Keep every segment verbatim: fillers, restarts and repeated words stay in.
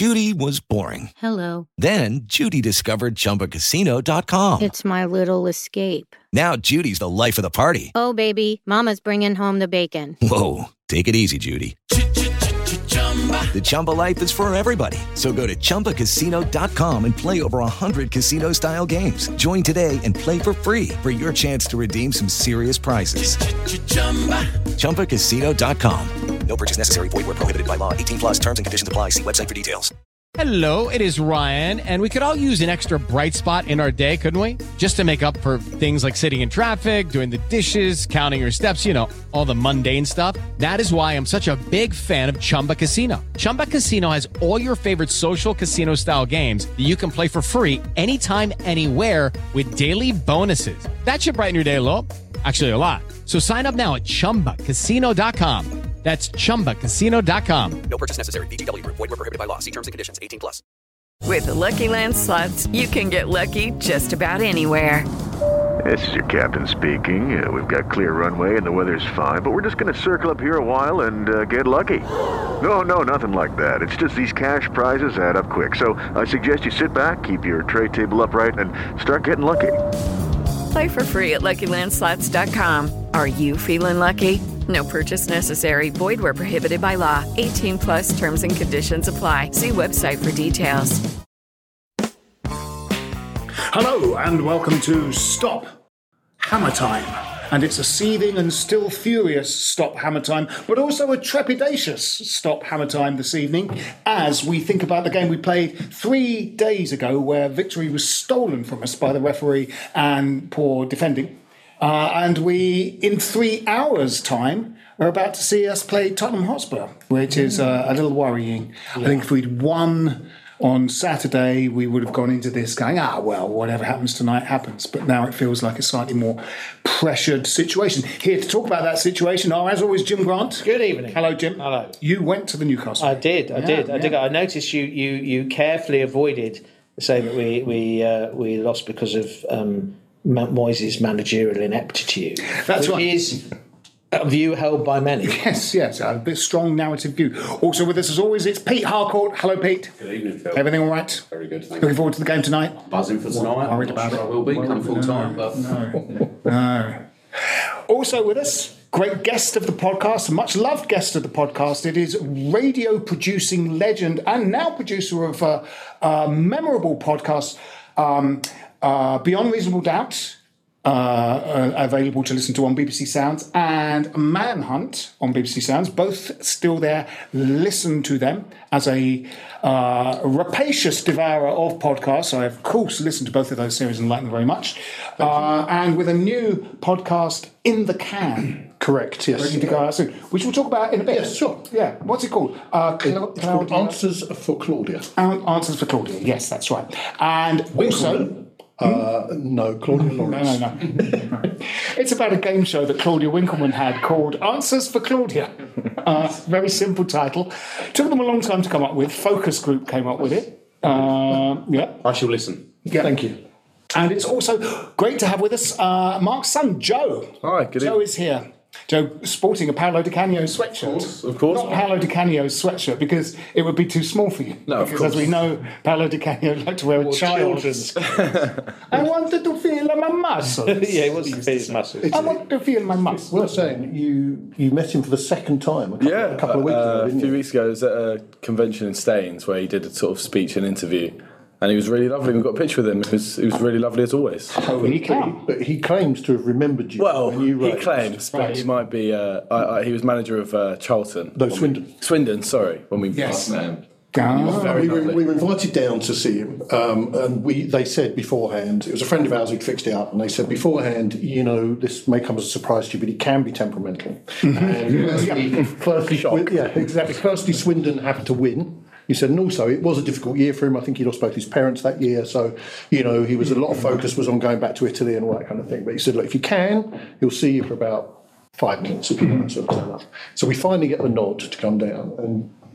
Judy was boring. Hello. Then Judy discovered Chumba Casino dot com. It's my little escape. Now Judy's the life of the party. Oh, baby, mama's bringing home the bacon. Whoa, take it easy, Judy. The Chumba life is for everybody. So go to Chumba Casino dot com and play over one hundred casino-style games. Join today and play for free for your chance to redeem some serious prizes. Chumba Casino dot com. No purchase necessary. Void where prohibited by law. eighteen plus terms and conditions apply. See website for details. Hello, it is Ryan, and we could all use an extra bright spot in our day, couldn't we? Just to make up for things like sitting in traffic, doing the dishes, counting your steps, you know, all the mundane stuff. That is why I'm such a big fan of Chumba Casino. Chumba Casino has all your favorite social casino-style games that you can play for free anytime, anywhere with daily bonuses. That should brighten your day a little. Actually, a lot. So sign up now at Chumba Casino dot com. That's Chumba Casino dot com. No purchase necessary. V G W. Void where prohibited by law. See terms and conditions. eighteen plus. With the Lucky Land Slots, you can get lucky just about anywhere. This is your captain speaking. Uh, we've got clear runway and the weather's fine, but we're just going to circle up here a while and uh, get lucky. No, no, nothing like that. It's just these cash prizes add up quick. So I suggest you sit back, keep your tray table upright, and start getting lucky. Play for free at Lucky Land Slots dot com. Are you feeling lucky? No purchase necessary. Void where prohibited by law. eighteen plus terms and conditions apply. See website for details. Hello and welcome to Stop Hammer Time. And it's a seething and still furious Stop Hammer Time, but also a trepidatious Stop Hammer Time this evening as we think about the game we played three days ago where victory was stolen from us by the referee and poor defending. Uh, and we, in three hours' time, are about to see us play Tottenham Hotspur, which is uh, a little worrying. Yeah. I think if we'd won on Saturday, we would have gone into this going, ah, well, whatever happens tonight happens. But now it feels like a slightly more pressured situation. Here to talk about that situation are, as always, Jim Grant. Good evening. Hello, Jim. Hello. You went to the Newcastle. I did. I yeah, did. I yeah. did. I noticed you. You. You carefully avoided saying that we we uh, we lost because of um, Moyes' managerial ineptitude. That's which right. Is a view held by many. Yes, yes, a bit strong narrative view. Also with us, as always, it's Pete Harcourt. Hello, Pete. Good evening, Phil. Everything all right? Very good, thank Looking you. forward to the game tonight? Buzzing for tonight. Worried I'm about not sure it. I will be come full no, time, but no, no. Also with us, great guest of the podcast, a much loved guest of the podcast. It is radio producing legend and now producer of a, a memorable podcast, um, uh, Beyond Reasonable Doubt. Uh, uh, available to listen to on B B C Sounds, and Manhunt on B B C Sounds, both still there. Listen to them as a uh, rapacious devourer of podcasts. I, of course, listen to both of those series and like them very much. Uh, and with a new podcast in the can. Correct, yes. Ready to go out soon, which we'll talk about in a bit. Yes, sure. Yeah, what's it called? Uh, Cla- it's called Answers for Claudia. Answers for Claudia, yes, that's right. And also... Uh, no, Claudia Lawrence. No, no, no. It's about a game show that Claudia Winkleman had called Answers for Claudia. Uh, very simple title. Took them a long time to come up with. Focus Group came up with it. Uh, yeah. I shall listen. Yeah. Thank you. And it's also great to have with us uh, Mark's son, Joe. Hi, good Joe evening. is here. Joe sporting a Paolo Di Canio sweatshirt. Of course, of course. Not Paolo Di Canio's sweatshirt, because it would be too small for you. No, of because course. as we know, Paolo Di Canio liked to wear a child. I wanted to feel my muscles. Yeah, he wants to feel his muscles. I want to feel my muscles. Worth saying, you you met him for the second time a couple, Yeah, a couple of weeks uh, ago, a didn't few you? weeks ago, I was at a convention in Staines where he did a sort of speech and interview, and he was really lovely. We got a picture with him. It was, it was really lovely as always. Oh, he But can. he, but he claims to have remembered you. Well, when you he raised. claims, but Right. he might be. Uh, I, I, he was manager of uh, Charlton. No, when we- Swindon. Swindon, sorry, when we Yes. last met him. Ah. Very we, were, lovely. we were invited down to see him, um, and we they said beforehand, it was a friend of ours who'd fixed it up, and they said beforehand, you know, this may come as a surprise to you, but he can be temperamental. And firstly, firstly Shock. yeah, exactly. Firstly, Swindon happened to win. He said, and also it was a difficult year for him. I think he lost both his parents that year, so you know he was a lot of focus was on going back to Italy and all that kind of thing. But he said, look, if you can, he'll see you for about five minutes if you want to sort of turn up. So we finally get the nod to come down, and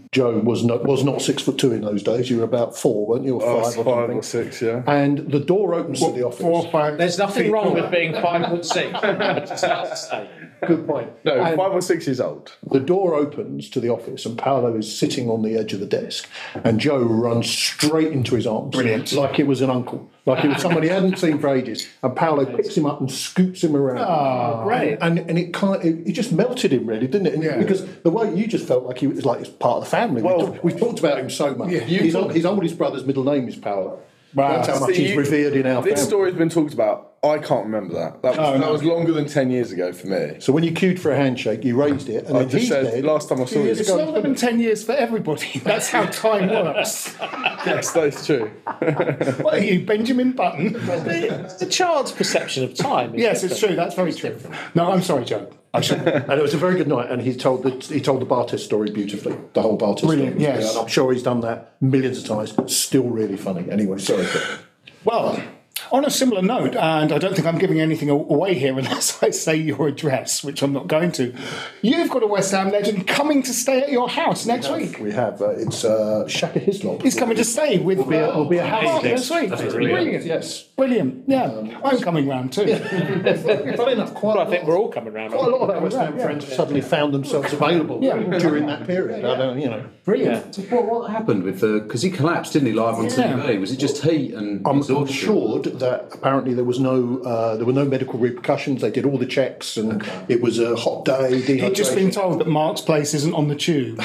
Joe was not was not six foot two in those days. You were about four, weren't you? Or Oh, five, five or, or something. six, yeah. And the door opens to the office. Four or five. There's nothing feet wrong tall. with being five foot six. Just have to say. Good point. No, And five or six years old. the door opens to the office, and Paolo is sitting on the edge of the desk, and Joe runs straight into his arms, Brilliant. like it was an uncle, like it was someone he hadn't seen for ages. And Paolo picks him up and scoops him around. Oh, great. And and it kind it, it just melted him, really, didn't it? And Yeah. Because the way you just felt like he was like part of the family. Well- we've, talked, we've talked about him so much. Yeah. His, his oldest brother's middle name is Paolo. Wow. That's how much See, he's you- revered in our This family. story's been talked about. I can't remember that. That was, Oh, that no. was longer than ten years ago for me. So when you queued for a handshake, you raised it, and I then just he said, said, last time I two saw you. years It's ago, longer than ten years for everybody. That's how time works. Yes, that's true. What are you, Benjamin Button? It's a child's perception of time. isn't Yes, it? it's true. That's very true. No, I'm sorry, Joe. I should. and it was a very good night, and he told the he told the bar test story beautifully. The whole bar test Brilliant, story. yes. And I'm sure he's done that millions of times. Still really funny. Anyway, sorry. Well, on a similar note, and I don't think I'm giving anything away here unless I say your address, which I'm not going to. You've got a West Ham legend coming to stay at your house next week. We have uh, it's uh, Shaka Hislop. He's coming to stay with It'll be a, it'll be a uh, house Mark next next week. Brilliant. Yes. Brilliant. Yeah, I'm coming round too. Funny enough, quite, Well, I a lot, think we're all coming round. quite a lot of our West Ham friends have suddenly found themselves available Yeah. during that period. I don't, you know. Brilliant. What, what happened with the? Because he collapsed, didn't he, live on Yeah. T V? Was it just heat and I'm exhaustion? assured that apparently there was no uh, there were no medical repercussions. They did all the checks, and it was a hot day. He'd just been dehydration. told that Mark's place isn't on the tube.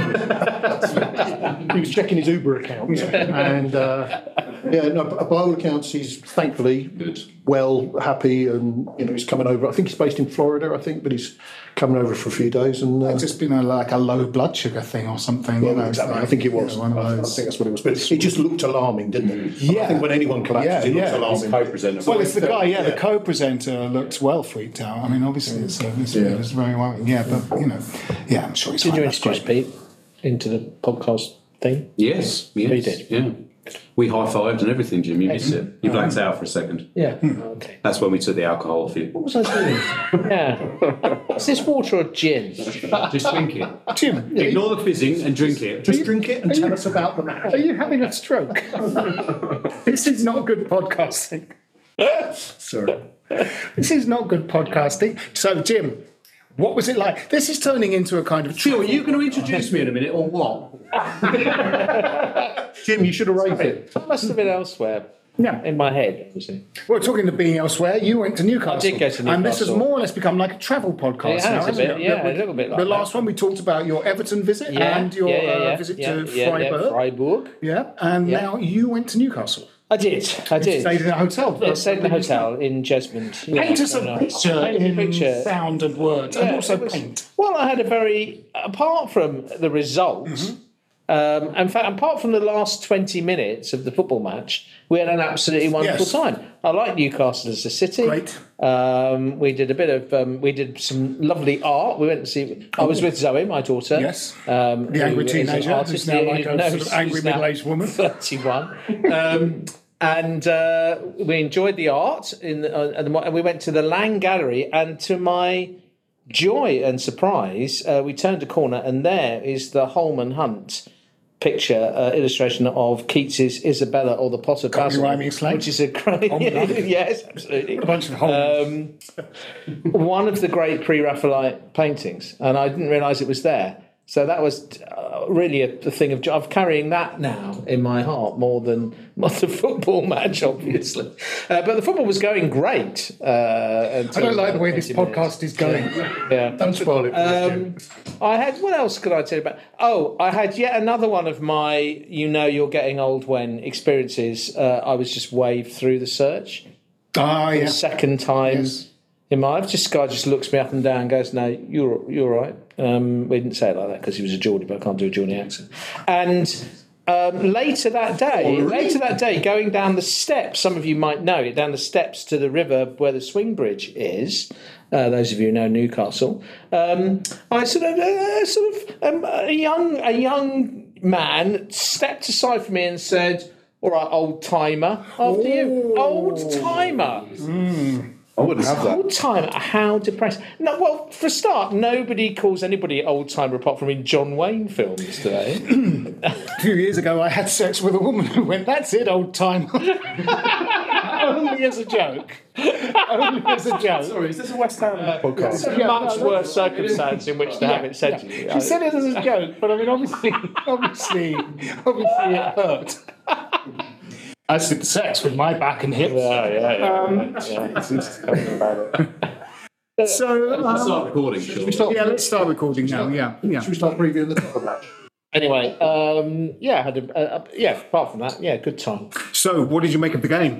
He was checking his Uber account, and uh, yeah, no. By all accounts, he's thankfully Good. well, happy, and you know he's coming over. I think he's based in Florida, I think, but he's coming over for a few days. And uh, It's just been a, like a low blood sugar thing or something. you well, know, exactly, like, I think it was. you know, one I, of I those. think that's what it was. But it just looked alarming, didn't it? Yeah. I think when anyone collapses, Yeah, it looks yeah. alarming. Co-presenter. Well, it's the guy, yeah, the Yeah. co-presenter looked well freaked out. I mean, obviously, it's, uh, it's, it was very worrying. Yeah, but, you know, yeah, I'm sure he's Did fine. you That's introduce great. Pete into the podcast thing? Yes, yes. We did. Yeah. We high fived and everything, Jim. You missed it. You blacked out for a second. Yeah. Okay. That's when we took the alcohol off you. What was I doing? Yeah. Is this water or gin? Just drink it. Jim, Ignore the fizzing and drink it. Just drink it and tell us about the match. are you having a stroke? This is not good podcasting. Sorry. This is not good podcasting. So, Jim, what was it like? This is turning into a kind of... Phil, are you going to introduce me in a minute or what? Jim, you should have raised it. It must have been elsewhere. Yeah. In my head, obviously. We're talking to being elsewhere. You went to Newcastle. I did go to And this has Newcastle. more or less become like a travel podcast It has now, a hasn't bit, it? yeah, The- a little bit like The that. last one we talked about your Everton visit Yeah. and your yeah, yeah, yeah. Uh, visit yeah, to yeah, Freiburg. Yeah, Freiburg. Yeah, and Yeah. now you went to Newcastle. I did. I did. Stayed in a hotel. Yeah, stayed in a hotel in Jesmond. Yeah, Paint us a very nice. picture Paint a in picture. sound and words, and Yeah, also it was- paint. Well, I had a very, apart from the results, um, in fact, apart from the last twenty minutes of the football match, we had an absolutely wonderful Yes. time. I like Newcastle as a city. Great. Um, we did a bit of, um, we did some lovely art. We went to see, I was with Zoe, my daughter. Yes. Um, The angry who is an teenager, artist. who's now like a No, sort of angry who's now middle-aged woman. thirty-one. Um, and uh, we enjoyed the art, in the, uh, and the- and we went to the Lang Gallery, and to my joy and surprise, uh, we turned a corner, and there is the Holman Hunt picture, uh, illustration of Keats's Isabella or the Pot of Got any Basil, rhyming slang? which is a great, Holman Hunt. yes, absolutely. A bunch of Holman. Um, one of the great pre-Raphaelite paintings, and I didn't realise it was there. So that was uh, really a, a thing of joy. I'm carrying that now in my heart more than more the football match, obviously. Uh, but the football was going great. Uh, I don't like the way this twenty podcast minutes. is going. Yeah. Don't spoil it. For us, Jim. Um, I had, what else could I tell you about? Oh, I had yet another one of my, you know, you're getting old when experiences. Uh, I was just waved through the search. Ah, The yeah. second time Yes. in my life. Just this guy just looks me up and down and goes, no, you're, you're all right. Um, we didn't say it like that because he was a Geordie, but I can't do a Geordie accent. And um, later that day, later that day, going down the steps, some of you might know it, down the steps to the river where the swing bridge is. Uh, those of you who know Newcastle, um, I sort of, uh, sort of, um, a young, a young man stepped aside from me and said, "All right, old timer, after you, old timer." I wouldn't have that. Old time, how depressing. No, well, for a start, nobody calls anybody old timer apart from in John Wayne films today. A few years ago, I had sex with a woman who went, "That's it, old timer." Only as a joke. Only as a joke. Sorry, is this a West Ham podcast? It's a much worse circumstance in which to have it said to you. She said it as a joke, but I mean, obviously, obviously, obviously, it hurt. I did sex with my back and hips. Yeah, yeah, yeah. Um, yeah. It's coming about it. So, um, Let's start recording, Should sure. we start? yeah, let's start recording now. Yeah, yeah. Should we start previewing the Tottenham match? Anyway, um, yeah, had a, a, a, yeah. Apart from that, yeah, good time. So, what did you make of the game?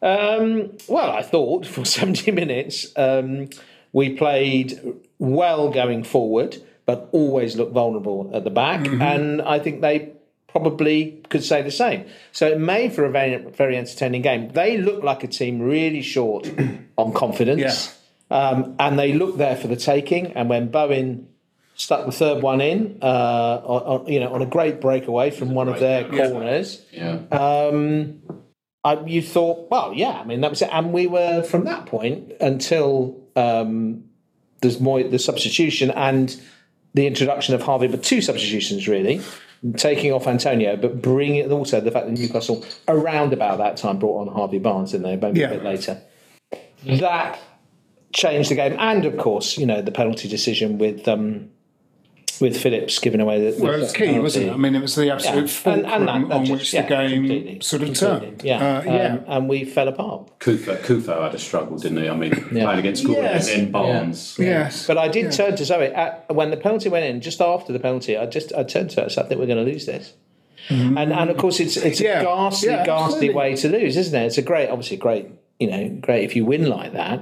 Um, well, I thought for seventy minutes um, we played well going forward, but always looked vulnerable at the back, mm-hmm. and I think they probably could say the same. So it made for a very, very entertaining game. They looked like a team really short on confidence, yeah. um, and they looked there for the taking. And when Bowen stuck the third one in, uh, on, you know, on a great breakaway from one of their corners, yeah. Um, I, you thought, well, yeah, I mean that was it. And we were from that point until um, there's more the substitution and the introduction of Harvey, but two substitutions really. Taking off Antonio, but bringing also the fact that Newcastle around about that time brought on Harvey Barnes, didn't they? Maybe yeah. a bit later. That changed the game, and of course, you know, the penalty decision with um, with Phillips giving away the. Well, it was key, penalty. wasn't it? I mean, it was the absolute yeah. fulcrum and, and that, that on just, which yeah, the game completely, sort of completely. turned. Yeah, uh, yeah. Um, and we fell apart. Kufo, Kufo had a struggle, didn't he? I mean, Yeah. playing against Gordon Yes. and then Barnes. Yeah. Yes, But I did yeah. turn to Zoe at, when the penalty went in. Just after the penalty, I just I turned to her and said, "I think we're going to lose this." Mm-hmm. And and of course, it's it's Yeah. a ghastly, Yeah, ghastly absolutely. way to lose, isn't it? It's a great, obviously, great, you know, great if you win like that.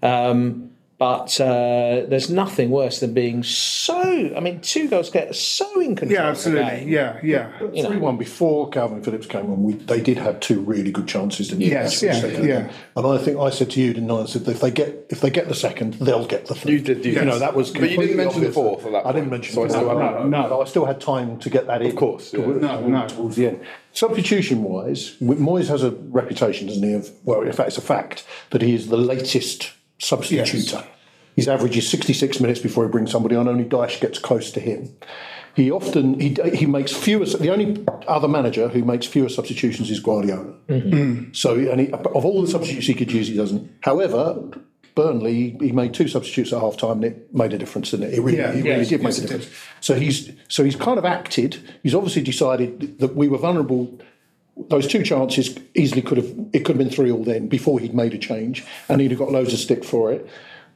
Um, but uh, there's nothing worse than being so. I mean, two goals get so in control. Yeah, of the absolutely. game. Yeah, yeah. You know. three one before Calvin Phillips came on, we, they did have two really good chances, didn't they? Yes, yeah, Second. yeah. And I think I said to you, didn't I? I said if they get if they get the second, they'll get the third. You did, you You did. know, that was. But you didn't completely mention the obvious. fourth at that I didn't point. mention So I the still fourth. had No, that. no, no, I still had time to get that in. Of course, yeah. towards, No, no. towards the end. Substitution wise, Moyes has a reputation, doesn't he? Of well, in fact, it's a fact that he is the latest substituter. Yes. His average is sixty-six minutes before he brings somebody on. Only Dyche gets close to him. He often he he makes fewer. The only other manager who makes fewer substitutions is Guardiola. Mm. So, and he, of all the substitutes he could use, he doesn't. However, Burnley he made two substitutes at half time, and it made a difference, didn't it? It really, Yeah, it really yes, did make yes, a it difference. did. So he's so he's kind of acted. He's obviously decided that we were vulnerable. Those two chances easily could have it could have been three all then before he'd made a change, and he'd have got loads of stick for it.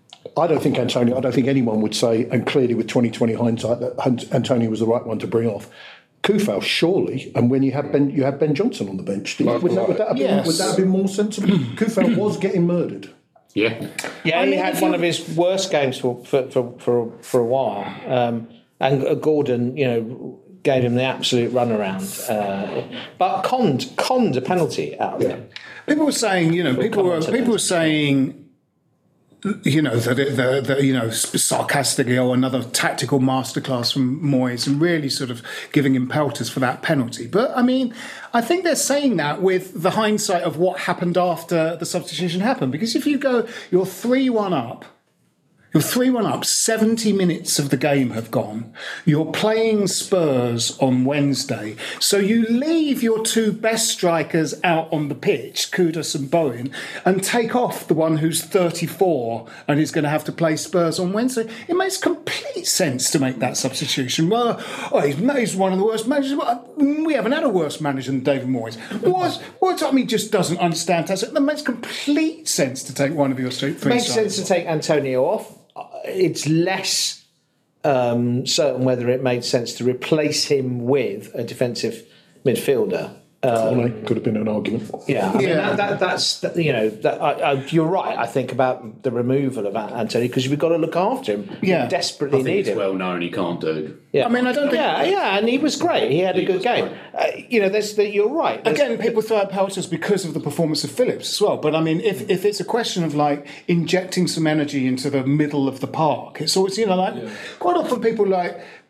I don't think Antonio, I don't think anyone would say, and clearly with twenty twenty hindsight, that Antonio was the right one to bring off. Kufal, surely, and when you have Ben, you have Ben Johnson on the bench. Would, that, would, that have been, Yes. would that have been more sensible? Kufal was getting murdered. Yeah. Yeah, I he mean, had if one you- of his worst games for for for for, for a while, um, and uh, Gordon, you know, gave him the absolute runaround, uh, but conned conned a penalty out of him. People were saying, you know, We'll people come were on to people that. were saying, you know, that it, the, the you know sarcastically, oh, another tactical masterclass from Moyes, and really sort of giving him pelters for that penalty. But I mean, I think they're saying that with the hindsight of what happened after the substitution happened. Because if you go, you're three one up. You're three one up, seventy minutes of the game have gone. You're playing Spurs on Wednesday. So you leave your two best strikers out on the pitch, Kudus and Bowen, and take off the one who's thirty-four and is going to have to play Spurs on Wednesday. It makes complete sense to make that substitution. Well, oh, he's, he's one of the worst managers. We haven't had a worse manager than David Moyes. What, what I mean, just doesn't understand. That makes complete sense to take one of your three It makes strikers. sense to take Antonio off. It's less um, certain whether it made sense to replace him with a defensive midfielder. Um, Could have been an argument. yeah, I mean, Yeah. that, that, that's that, you know that, I, I, you're right. I think about the removal of Antonio because we've got to look after him. Yeah. we desperately I think need it's him. well known he can't do. Yeah. I mean, I don't think- Yeah, yeah, and he was great. He had a He good was game. great. Uh, you know, there's the, you're right. There's- Again, people throw out pelters because of the performance of Phillips as well. But I mean, if, if it's a question of like injecting some energy into the middle of the park, it's always, you know, like quite often people like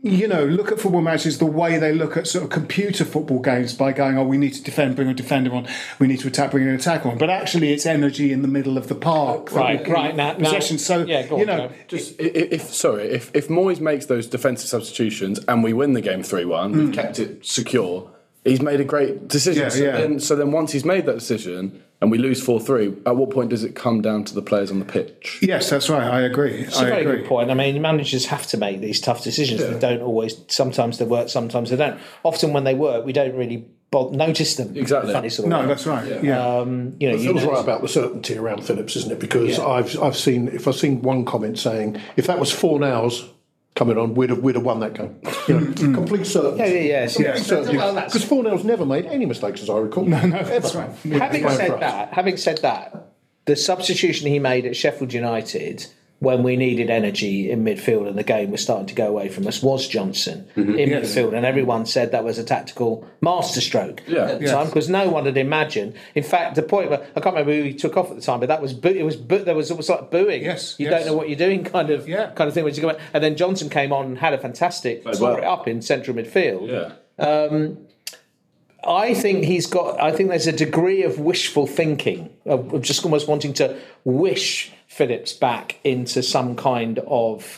you know, look at football matches the way they look at sort of computer football games by going, oh, we need to defend, bring a defender on, we need to attack, bring an attack on. But actually, it's energy in the middle of the park. Right, right. Now, possession. now, so, yeah, go on, you know, Joe. Just if, if sorry, if if Moyes makes those defensive substitutions and we win the game three one, we've kept it secure. He's made a great decision. Yeah, so, yeah. Then, so then once he's made that decision and we lose four three, at what point does it come down to the players on the pitch? Yes, that's right. I agree. It's I a very agree. good point. I mean, managers have to make these tough decisions. Yeah. They don't always. Sometimes they work. Sometimes they don't. Often when they work, we don't really bo- notice them. Exactly. In a funny sort of No, way. that's right. Yeah. yeah. Um, you know, It you feels know, right about the certainty around Phillips, isn't it? Because Yeah. I've I've seen if I've seen one comment saying if that was four nows coming on, we'd have we'd have won that game. You know, complete certainty. Yeah, yeah, yeah. So- Complete so- certainty. well, that's- Because four nows never made any mistakes, as I recall. No, no, that's right. Having Playing for said us. that, having said that, the substitution he made at Sheffield United when we needed energy in midfield and the game was starting to go away from us was Johnson in Yes. midfield, and everyone said that was a tactical masterstroke Yeah. at the Yes. time because no one had imagined. In fact, the point where I can't remember who he took off at the time, but that was boo- it was boo- there was almost like booing. Yes, you yes. don't know what you're doing, kind of Yeah. kind of thing. When you go, and then Johnson came on and had a fantastic Played tore well. it up in central midfield. Yeah. I think he's got. I think there's a degree of wishful thinking, of, of just almost wanting to wish Phillips back into some kind of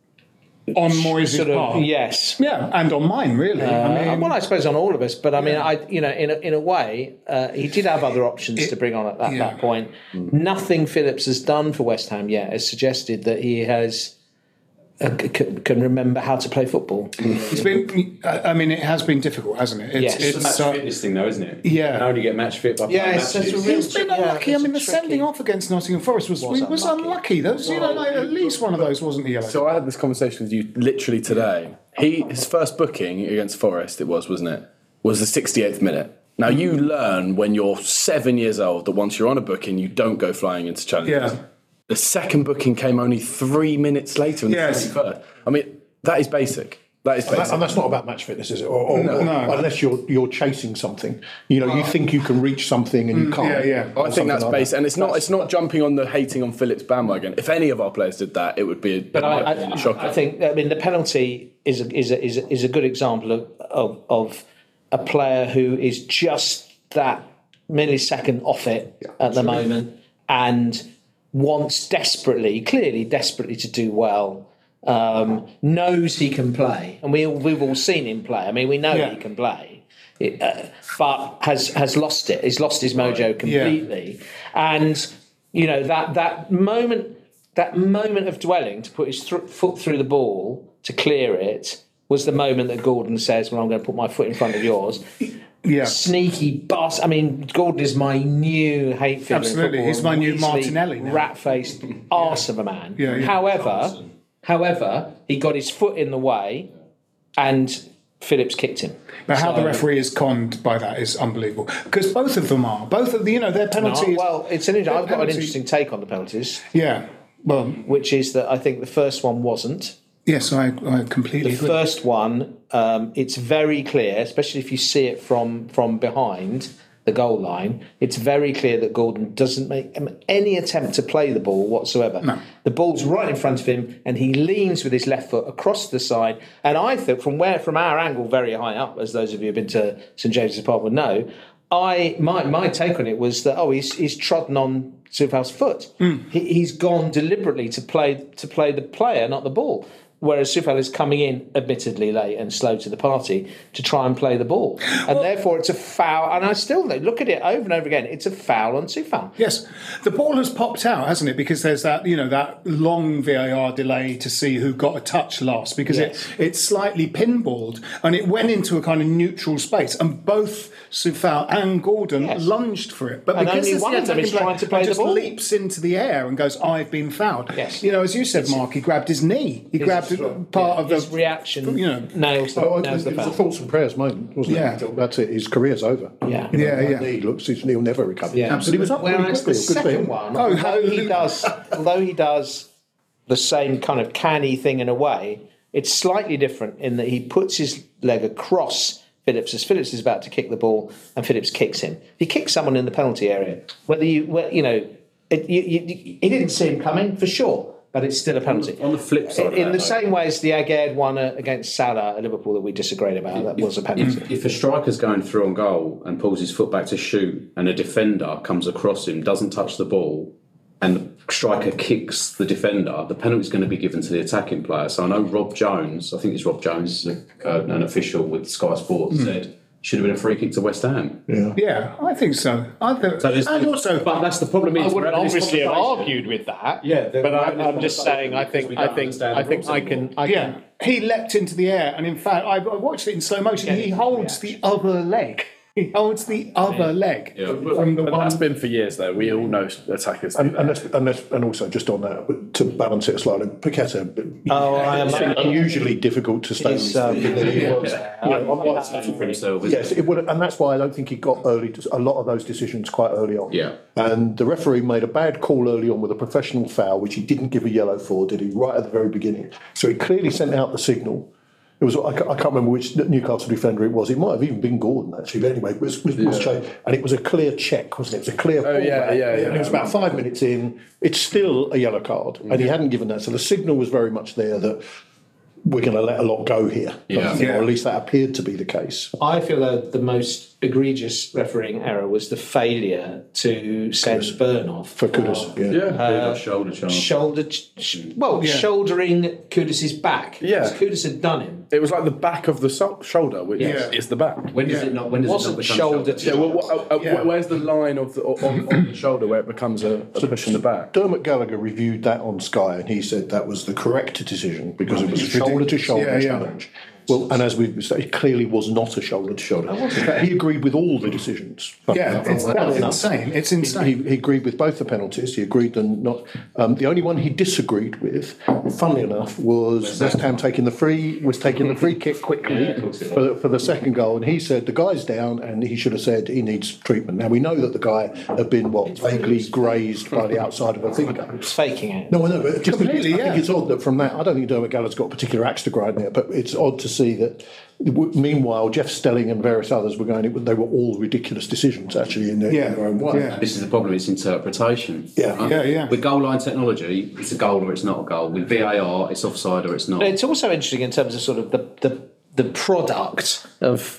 On Moyes' sort of part. yes. Yeah, and on mine, really. I Uh, mean, well, I suppose on all of us, but I mean, I you know, in a, in a way, uh, he did have other options It- to bring on at that, yeah. that point. Nothing Phillips has done for West Ham yet has suggested that he has uh, c- can, can remember how to play football. it's been. I I mean, it has been difficult, hasn't it? It's, Yes. It's a match uh, fitness thing, though, isn't it? Yeah. You can only get match fit by Yeah, playing it's- that's matches. a real- He's been Yeah, unlucky. I it's mean, the tricky. sending off against Nottingham Forest was Was was, was unlucky. unlucky. Those, you know, like, at least one of those wasn't a yellow. So I had this conversation with you literally today. He his first booking against Forest, it was, wasn't it? Was the sixty-eighth minute. Now you learn when you're seven years old that once you're on a booking, you don't go flying into challenges. Yeah. The second booking came only three minutes later in the Yes. thirty-first. I mean, that is basic. That is And, that, basic. and that's not about match fitness, is it? Or, or, or- No. Unless you're you're chasing something. You know, you think you can reach something and you can't. yeah, yeah. or I think something that's like basic, that. and it's not. It's not jumping on the hating on Phillips bandwagon. If any of our players did that, it would be. But I, I, shocking. I think I mean the penalty is a, is a, is a, is a good example of, of of a player who is just that millisecond off it at the moment and wants desperately, clearly desperately to do well. Um, knows he can play, and we we've all seen him play. I mean, we know Yeah. he can play, it, uh, but has has lost it. He's lost his mojo completely, and you know that that moment, that moment of dwelling to put his th- foot through the ball to clear it was the moment that Gordon says, "Well, I'm going to put my foot in front of yours." Yeah. Sneaky boss. I mean, Gordon is my new hate figure. in Absolutely. football. He's my new Weasley, Martinelli now. rat-faced arse of a man. Yeah, yeah. However, however, he got his foot in the way, and Phillips kicked him. But how So- the referee is conned by that is unbelievable. Because both of them are. Both of the, you know, their No, penalty is. well, it's an. I've got an penalty- interesting take on the penalties, Yeah. Well, which is that I think the first one wasn't. yes, I, I completely The agree. first one, um, it's very clear, especially if you see it from from behind the goal line. It's very clear that Gordon doesn't make any attempt to play the ball whatsoever. No. The ball's right in front of him, and he leans with his left foot across the side. And I think, from where, from our angle, very high up, as those of you who've been to St James's Park would know, I my my take on it was that oh, he's he's trodden on Soufal's foot. He, he's gone deliberately to play to play the player, not the ball. Whereas Soufal is coming in, admittedly late and slow to the party, to try and play the ball. And therefore it's a foul. And I still look at it over and over again. It's a foul on Soufal. Yes, the ball has popped out, hasn't it? Because there's that, you know, that long V A R delay to see who got a touch last. Because Yes. it it's slightly pinballed and it went into a kind of neutral space, and both Soufal and Gordon Yes. lunged for it. But And because only it's one the of them is attacking trying to player play the just ball. leaps into the air and goes, "I've been fouled." Yes. You know, as you said, Mark, he grabbed his knee. He grabbed part of the His reaction you know. nails the, Oh, nails it the was a foul. thoughts and prayers moment, wasn't Yeah. it? That's it. His career's over. Yeah. You know, Yeah, that yeah. knee looks, he's, he'll never recover. Yeah, But he was up really Whereas quickly. the Good for him. second one, Oh, although how- he does, although he does the same kind of canny thing in a way, it's slightly different in that he puts his leg across Phillips as Phillips is about to kick the ball, and Phillips kicks him. If you kick someone in the penalty area, whether you, where, you know, it, you, you, you, he didn't see him coming for sure. but it's still a penalty. On the flip side, in, of in that, the though, same way as the Aguerd one uh, against Salah at Liverpool that we disagreed about, that if, was a penalty. If, if a striker's going through on goal and pulls his foot back to shoot, and a defender comes across him, doesn't touch the ball, and the striker kicks the defender, the penalty is going to be given to the attacking player. So I know Rob Jones, I think it's Rob Jones, uh, an official with Sky Sports, mm. said should have been a free kick to West Ham. Yeah, yeah, I think so. I think, so and also, but that's the problem. Is I wouldn't obviously have argued with that. Yeah, but I, I'm just saying. I think. I think. I think I can. I yeah, can. He leapt into the air, and in fact, I, I watched it in slow motion. Yeah, he holds the other leg. He holds the other leg. Yeah, but, from the but one. that's been for years, though. We all know attackers. And, and, let's, and, let's, and also, just on that, to balance it slightly, Paqueta, oh, I am unusually difficult to stay with. Um, yeah. Yes, it would, and that's why I don't think he got early. To, a lot of those decisions quite early on. Yeah. And the referee made a bad call early on with a professional foul, which he didn't give a yellow for, did he? Right at the very beginning. So he clearly sent out the signal. It was I can't remember which Newcastle defender it was. It might have even been Gordon actually. But anyway, it was, was, was yeah. and it was a clear check, wasn't it? It was a clear. Oh yeah, yeah, yeah. And it was about five minutes in. It's still a yellow card, mm-hmm. and he hadn't given that. So the signal was very much there that we're going to let a lot go here. Yeah. Think, yeah. Or at least that appeared to be the case. I feel that the most egregious refereeing error was the failure to send Kudus. Burn off For Kudus, yeah. Yeah, uh, shoulder charge. Shoulder, sh- well, yeah. shouldering Kudus's back. Yeah. Kudus had done him. It was like the back of the so- shoulder, which Yeah. is the back. When does Yeah. it not? When does Wasn't it not become shoulder shoulder? Yeah, well, what, uh, Yeah. where's the line of the on, on the shoulder where it becomes a, a push in the back? Dermot Gallagher reviewed that on Sky, and he said that was the correct decision because it was a It's shoulder to shoulder yeah, yeah. challenge. Well, and as we said, it clearly was not a shoulder to shoulder. He agreed with all the decisions. Yeah, it's, that's insane. It's insane. He, he agreed with both the penalties. He agreed that not. Um, the only one he disagreed with, funnily enough, was West Ham taking the free was taking the free kick quickly Yeah, for, the, for the second goal, and he said the guy's down, and he should have said he needs treatment. Now we know that the guy had been what vaguely grazed by the outside of a finger. Faking it. No, I know, but just Completely, I yeah. think it's odd that from that, I don't think Dermot Gallagher's got a particular axe to grind there, but it's odd to see that. Meanwhile, Jeff Stelling and various others were going. They were all ridiculous decisions, actually, in their, Yeah, in their own way. yeah. This is the problem. It's interpretation. Yeah. Right? Yeah, yeah. With goal line technology, it's a goal or it's not a goal. With V A R, it's offside or it's not. It's also interesting in terms of sort of the the, the product of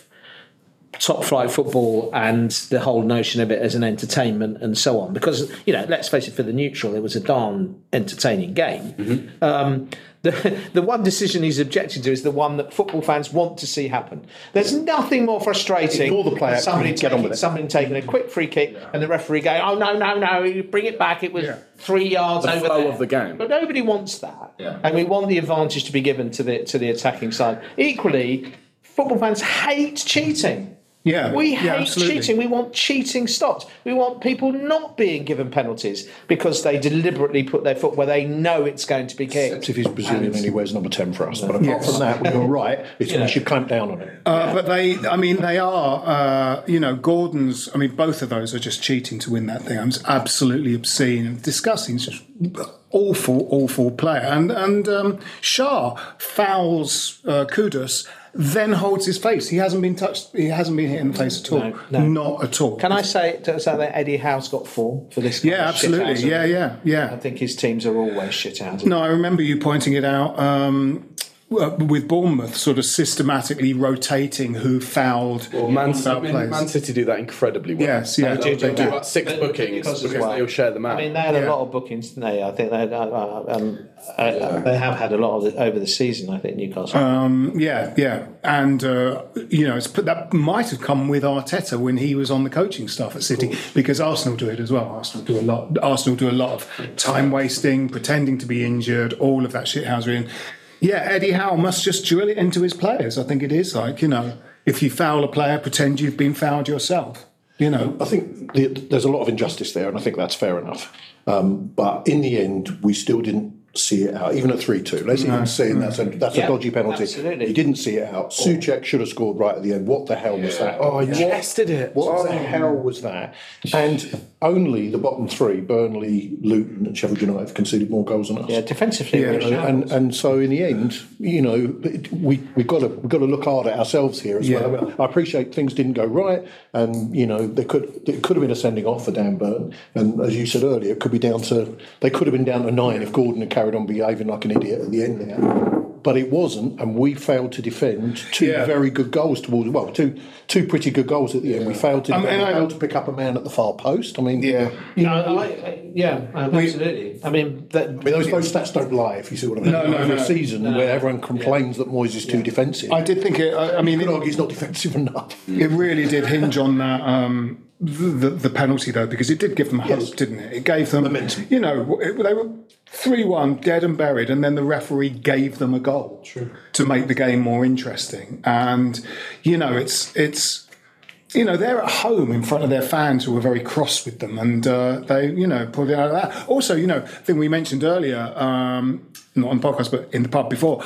top flight football and the whole notion of it as an entertainment and so on. Because, you know, let's face it, for the neutral, it was a darn entertaining game. Mm-hmm. Um, the, the one decision he's objecting to is the one that football fans want to see happen. There's nothing more frustrating Ignore the player, than somebody get on taking, with it. somebody taking a quick free kick yeah. and the referee going, oh, no, no, no, you bring it back. It was Yeah. three yards The over flow there. of the game. But nobody wants that. Yeah. And we want the advantage to be given to the to the attacking side. Equally, football fans hate cheating. Yeah, We yeah, hate absolutely. cheating. We want cheating stopped. We want people not being given penalties because they deliberately put their foot where they know it's going to be kicked. Except if he's Brazilian and he wears number ten for us. But apart Yes. from that, we're right. It's, Yeah. We should clamp down on it. Uh, but they, I mean, they are, uh, you know, Gordon's, I mean, both of those are just cheating to win that thing. I'm absolutely obscene and disgusting. It's just awful, awful player. And and um, Shah fouls uh, Kudus, then holds his face. He hasn't been touched, he hasn't been hit in the face at all. No, no. Not at all. Can I say so that Eddie Howe's got four for this? kind Yeah, of absolutely. shithousery? Yeah, yeah, yeah. I think his teams are always shit out. No, I remember you pointing it out um, with Bournemouth, sort of systematically rotating who fouled. Well, Man, foul I mean, players. Man City do that incredibly well. Yes, yeah, they, they do do. about six But bookings because because, as well. they'll share them out. I mean, they had a Yeah. lot of bookings, didn't they? I think they had, uh, um, uh, they have had a lot of it over the season. I think Newcastle. Um, yeah, yeah, and uh, you know, it's, that might have come with Arteta when he was on the coaching staff at City, because Arsenal do it as well. Arsenal do a lot. Arsenal do a lot of time wasting, pretending to be injured, all of that shithousery. And yeah, Eddie Howe must just drill it into his players. I think it is like, you know, if you foul a player, pretend you've been fouled yourself. You know, I think the, there's a lot of injustice there, and I think that's fair enough. Um, but in the end, we still didn't see it out, even at three two. Let's even say that's a, that's Yeah, a dodgy penalty. absolutely. He didn't see it out. Souček should have scored right at the end. What the hell was that? Oh, he What- chested it. What Oh. the hell was that? And only the bottom three, Burnley, Luton and Sheffield United, have conceded more goals than us. yeah, defensively, Yeah, we're And, and shambles. and so in the end, you know, it- we we got to we got to look hard at ourselves here as Yeah. well. I, mean, I appreciate things didn't go right, and you know there could it could have been a sending off for Dan Burn, and as you said earlier, it could be down to they could have been down to nine if Gordon had carried carried on behaving like an idiot at the end there. But it wasn't, and we failed to defend two Yeah. very good goals towards, well, two two pretty good goals at the end. We failed to I mean, defend, we I- failed to pick up a man at the far post. I mean, Yeah. you No, know, I, I, yeah, absolutely. I mean, that, I mean, those, those stats don't lie, if you see what I mean. No, no, Over no. a season where everyone complains that Moyes is too defensive. I did think it. I, I mean, you could it, argue he's not defensive enough. it really did hinge on that. Um, the, the penalty though, because it did give them hope, Yes. didn't it? It gave them Momentum. You know, it, they were three one, dead and buried, and then the referee gave them a goal True. to make the game more interesting. And you know, it's it's. You know, they're at home in front of their fans who were very cross with them, and uh, they, you know, pulled it out of that. Also, you know, thing we mentioned earlier, um, not on the podcast, but in the pub before,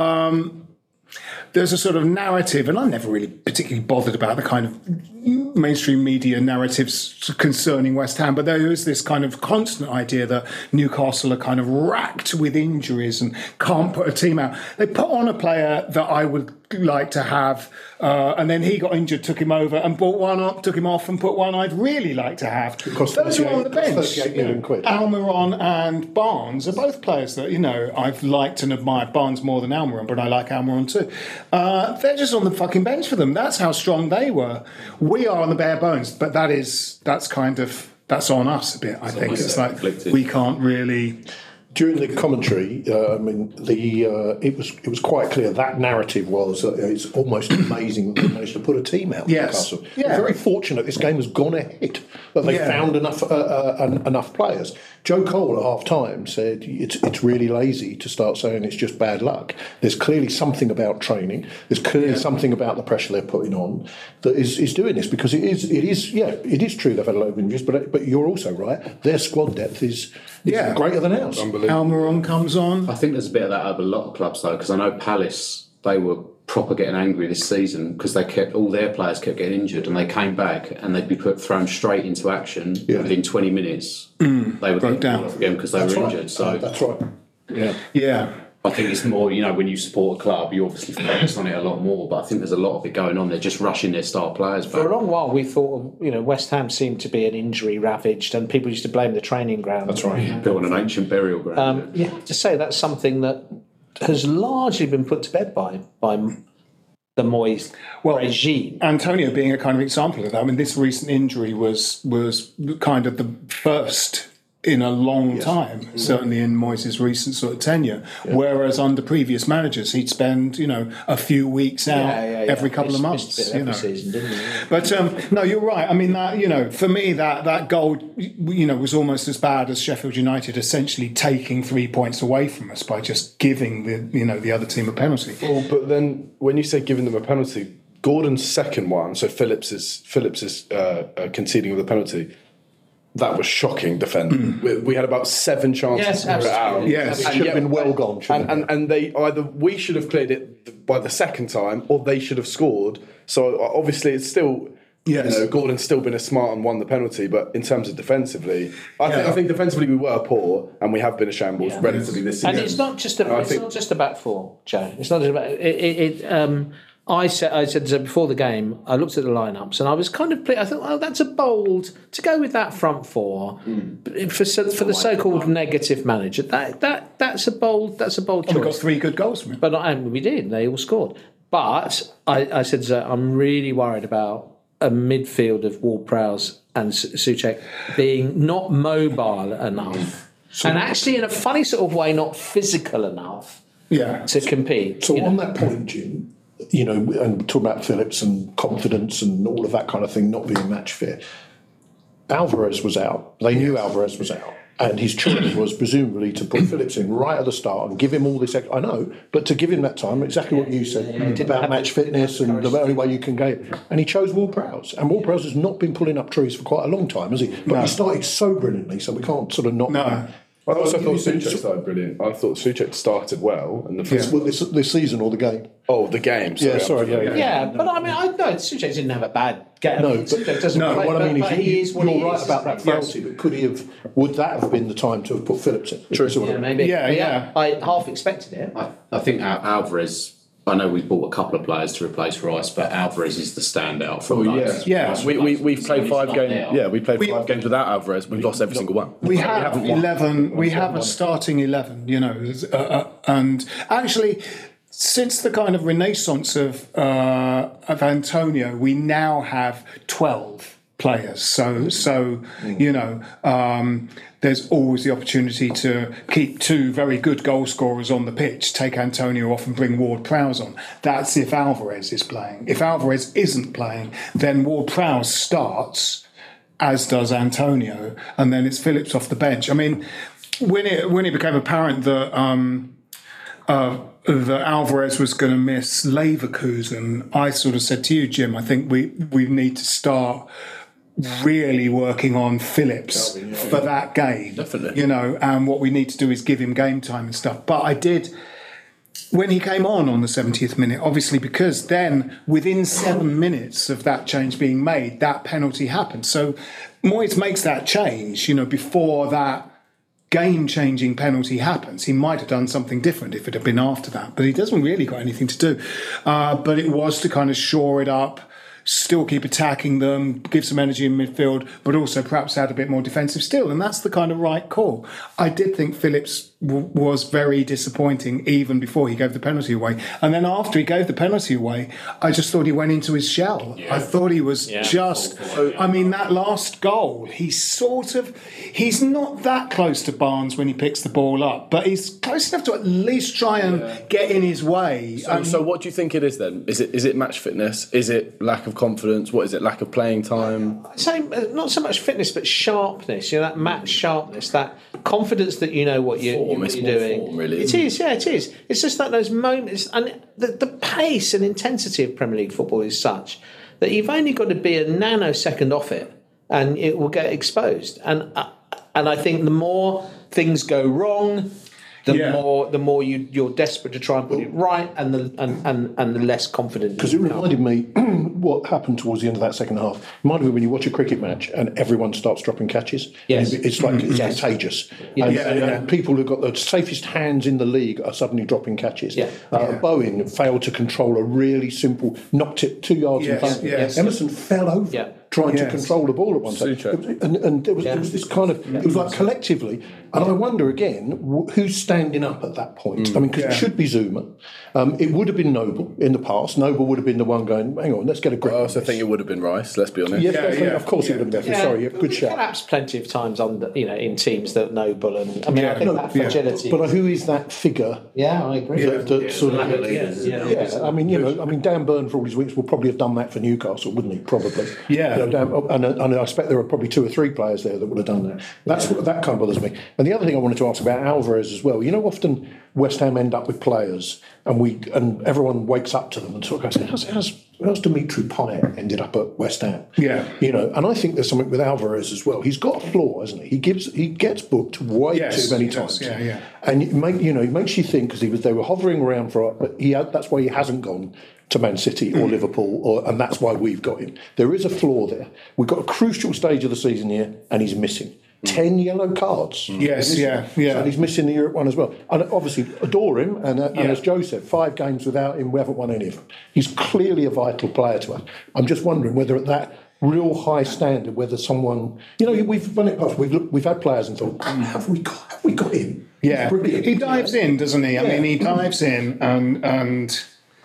um, there's a sort of narrative, and I'm never really particularly bothered about the kind of mainstream media narratives concerning West Ham, but there is this kind of constant idea that Newcastle are kind of racked with injuries and can't put a team out. They put on a player that I would like to have, uh, and then he got injured, took him over, and brought one up, took him off, and put one I'd really like to have. cost Those are on the thirty-eight bench. thirty-eight million quid. Almiron and Barnes are both players that, you know, I've liked and admired. Barnes more than Almiron, but I like Almiron too. Uh, they're just on the fucking bench for them. That's how strong they were. We are on the bare bones, but that is, that's kind of, that's on us a bit, I think. It's like, conflicted. we can't really... During the commentary, uh, I mean, the uh, it was it was quite clear that narrative was uh, it's almost amazing that they managed to put a team out. Yes. Newcastle. Yeah. Very fortunate this game has gone ahead, that they Yeah. found enough uh, uh, en- enough players. Joe Cole at half time said it's it's really lazy to start saying it's just bad luck. There's clearly something about training. There's clearly something about the pressure they're putting on that is, is doing this, because it is it is yeah it is true they've had a lot of injuries, but but you're also right. Their squad depth is, is Yeah. greater than ours. Almiron comes on. I think there's a bit of that over a lot of clubs though, because I know Palace, they were proper getting angry this season because they kept all their players kept getting injured, and they came back and they'd be put thrown straight into action Yeah. within twenty minutes. Mm, they would broke get down. called off again because they That's were right. injured. So Uh, that's right. Yeah. Yeah. I think it's more, you know, when you support a club, you obviously focus on it a lot more. But I think there's a lot of it going on. They're just rushing their star players back. for a long while, we thought, you know, West Ham seemed to be an injury ravaged, and people used to blame the training ground. That's right. Built on an ancient burial ground. Um, you have to say that's something that has largely been put to bed by by the Moyes Well, regime. Antonio being a kind of example of that. I mean, this recent injury was was kind of the first in a long time, certainly in Moyes' recent sort of tenure. Whereas under previous managers, he'd spend, you know, a few weeks out Yeah, yeah, yeah. every couple of Missed- missed months. a bit You know. every season, didn't he? But um, no, you're right. I mean, that, you know, for me, that that goal, you know, was almost as bad as Sheffield United essentially taking three points away from us by just giving the, you know, the other team a penalty. Well, but then when you say giving them a penalty, Gordon's second one, so Phillips is Phillips is uh, uh, conceding with a penalty. That was shocking defending. We, we had about seven chances Yes, to put it out. absolutely. Yes. It And should yet- have been well gone. shouldn't And, it? and and they either we should have cleared it by the second time, or they should have scored. So uh, obviously, it's still. Yes. You know, Gordon's still been a smart and won the penalty, but in terms of defensively, I, think, Yeah. I think defensively we were poor and we have been a shambles Yeah. relatively this season. And it's not just a, And I it's think- not just a back four, Joe. It's not just about it. it, it um, I said I said so before the game. I looked at the lineups and I was kind of. ple- I thought, oh, that's a bold to go with that front four Mm. for so- for the so-called negative manager. That that that's a bold that's a bold And we got choice. three good goals from him. But and we did. They all scored. But I, I said so I'm really worried about a midfield of Ward-Prowse and Su- Souček being not mobile enough, and actually in a funny sort of way, not physical enough Yeah. to compete. So you on know. that point, Jim, you know, and talking about Phillips and confidence and all of that kind of thing not being match fit, Alvarez was out. They knew Alvarez was out. And his choice was presumably to put Phillips in right at the start and give him all this. Ex- I know, but to give him that time, exactly what you said about match fitness and the only way you can get. And he chose Ward-Prowse, and Ward-Prowse has not been pulling up trees for quite a long time, has he? But No. he started so brilliantly, so we can't sort of not. No. I also Oh, thought you said- Souček started brilliant. I thought Souček started well, and the Yeah. first Well, this, this season or the game? oh the game. Sorry, Yeah, sorry, I'm- yeah, Yeah, but I mean, I know Souček didn't have a bad game. No, but- Souček doesn't no, play, What I mean but, is, but he is what you're he right is. about that frailty, but could he have? Would that have been the time to have put Phillips in? True. Yeah, maybe. Yeah, But yeah. I half expected it. I, I think Al- Alvarez I know we've bought a couple of players to replace Rice, but Alvarez is the standout. From Oh, those. yeah. Yeah. We, we, we've played He's five not games. there. Yeah, we played We- five games without Alvarez. We've lost every single one. We have haven't won. eleven. We have a won. starting eleven. You know, uh, uh, and actually, since the kind of renaissance of uh, of Antonio, we now have twelve players. So, so you know, um, there's always the opportunity to keep two very good goal scorers on the pitch, take Antonio off and bring Ward-Prowse on. That's if Alvarez is playing. If Alvarez isn't playing, then Ward-Prowse starts, as does Antonio, and then it's Phillips off the bench. I mean, when it when it became apparent that um, uh, that Alvarez was going to miss Leverkusen, I sort of said to you, Jim, I think we we need to start really working on Phillips for that game. Definitely. You know, and what we need to do is give him game time and stuff. But I did, when he came on on the seventieth minute, obviously, because then within seven minutes of that change being made, that penalty happened. So Moyes makes that change, you know, before that game-changing penalty happens. He might have done something different if it had been after that, but he doesn't really got anything to do. Uh, but it was to kind of shore it up, still keep attacking them, give some energy in midfield, but also perhaps add a bit more defensive still. And that's the kind of right call. I did think Phillips w- was very disappointing even before he gave the penalty away. And then after he gave the penalty away, I just thought he went into his shell. Yeah. I thought he was yeah. just... I mean, that last goal, he's sort of... He's not that close to Barnes when he picks the ball up, but he's close enough to at least try and yeah. get in his way. So, um, so what do you think it is then? Is it is it match fitness? Is it lack of confidence? What is it? Lack of playing time? Say, not so much fitness, but sharpness. You know, that match sharpness, that confidence that you know what, you, Form, what you're doing. Form, really, it is, yeah, it is. It's just that those moments, and the, the pace and intensity of Premier League football is such that you've only got to be a nanosecond off it, and it will get exposed. And uh, and I think the more things go wrong, the yeah. more the more you you're desperate to try and put it right, and the and and, and the less confident. Because it reminded me what happened towards the end of that second half. It reminded me when you watch a cricket match and everyone starts dropping catches. Yes. It's like it's yes. contagious. Yeah. And, Yeah, and, yeah. and people who've got the safest hands in the league are suddenly dropping catches. Yeah. Uh, Yeah. Bowen failed to control a really simple, knocked it two yards Yes, in front of him. yes. Emerson fell over. Yeah. Trying Yes. to control the ball at one time. Sucho. And, and there, was, Yeah. there was this kind of, it was like collectively, and I wonder again, wh- who's standing up at that point? I mean, because Yeah. it should be Zuma. Um, it would have been Noble in the past. Noble would have been the one going, hang on, let's get a grip. I on also this. think it would have been Rice. Let's be honest. Yes, Yeah, definitely. yeah. Of course, it would have been. Yeah, Sorry, good shout. Perhaps plenty of times on the, you know, in teams that Noble and I mean Yeah, I think no, that yeah. fragility. But who is that figure? yeah, I agree. That, that sort of, yeah, yeah. yeah, I mean, you know, I mean, Dan Burn for all his weeks will probably have done that for Newcastle, wouldn't he? Probably. Yeah. You know, Dan, and, and I expect there are probably two or three players there that would have done that. That's what that kind of bothers me. And the other thing I wanted to ask about Alvarez as well. You know, often West Ham end up with players, and we and everyone wakes up to them and sort of goes, "How's how's, how's Dimitri Payet ended up at West Ham?" Yeah. You know, and I think there's something with Alvarez as well. He's got a flaw, hasn't he? He gives he gets booked way Yes, too many he does. times. Yeah, yeah. And it make, you know, it makes you think because he was they were hovering around for, but he had, that's why he hasn't gone to Man City or Liverpool, or, and that's why we've got him. There is a flaw there. We've got a crucial stage of the season here, and he's missing. Ten yellow cards. Yes, He's yeah, missing. yeah. So he's missing the Europe one as well. And obviously adore him, and, uh, Yeah. and as Joe said, five games without him, we haven't won any of them. He's clearly a vital player to us. I'm just wondering whether at that real high standard, whether someone, you know, we've run it past, we've looked, we've had players and thought, oh, have we got, have we got him? Yeah, He's brilliant. he dives in, doesn't he? I Yeah. mean, he dives in, and and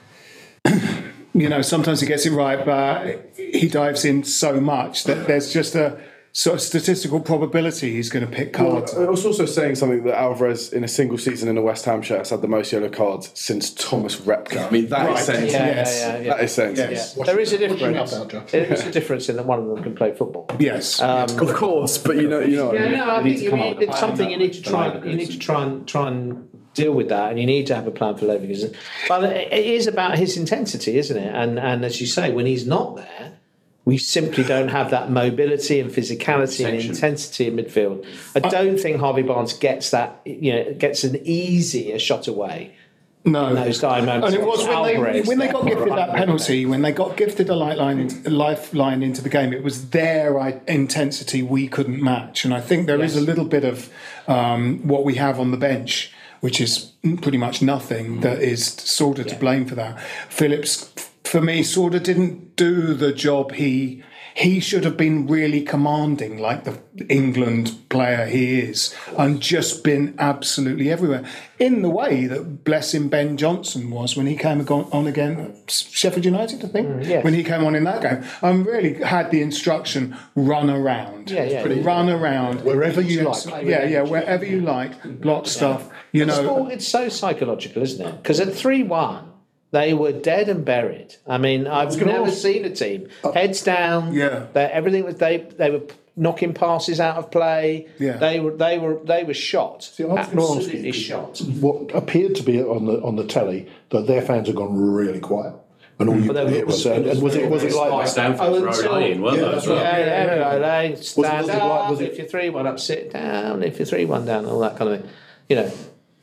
you know, sometimes he gets it right, but he dives in so much that there's just a sort of statistical probability he's going to pick cards. I was also saying something that Alvarez, in a single season in a West Ham shirt, has had the most yellow cards since Thomas Repka. I mean, that Right. is sense. Yeah, Yes. yeah, yeah, yeah. That is sense. Yes. Yeah. There is a Washing difference. up out, Joe. There is a difference in that one of them can play football. Yes. Of course, but you know, you know. what I Yeah, mean. no, I You need think to you come up need, with a it's plan something you need to for try. Leverkusen. You need to try and try and deal with that, and you need to have a plan for Leverkusen. But it is about his intensity, isn't it? And and as you say, when he's not there, we simply don't have that mobility and physicality and Section. intensity in midfield. I don't think Harvey Barnes gets that. You know, gets an easier shot away. No, in those dire moments. and it was when they, Alvarez when they there. got gifted that penalty, when they got gifted a lifeline, lifeline into the game. It was their I- intensity we couldn't match, and I think there is Yes. a little bit of um, what we have on the bench, which is pretty much nothing that is sort of yeah. to blame for that. Phillips, for me, sort of didn't do the job he he should have been really commanding, like the England player he is, and just been absolutely everywhere in the way that, bless him, Ben Johnson was when he came on again, Sheffield United, I think, mm, yes. when he came on in that game. I um, really had the instruction, run around, yeah, yeah, run yeah. around wherever you just, like, yeah, yeah, wherever you like, block stuff. You know, sport, it's so psychological, isn't it? Because at three one. They were dead and buried. I mean, I've never ask. seen a team heads down. Yeah, everything was they. They were knocking passes out of play. Yeah, they were. They were. They were shot. See, absolutely shot. What appeared to be on the on the telly that their fans had gone really quiet. And all you could hear was, and was it was it like Stanford oh, Road Lane, weren't yeah, those? Right. Yeah, yeah, yeah, Lane, stand was, was up. It like, was if it, you're three one up, sit down. If you're three one down, all that kind of thing. You know.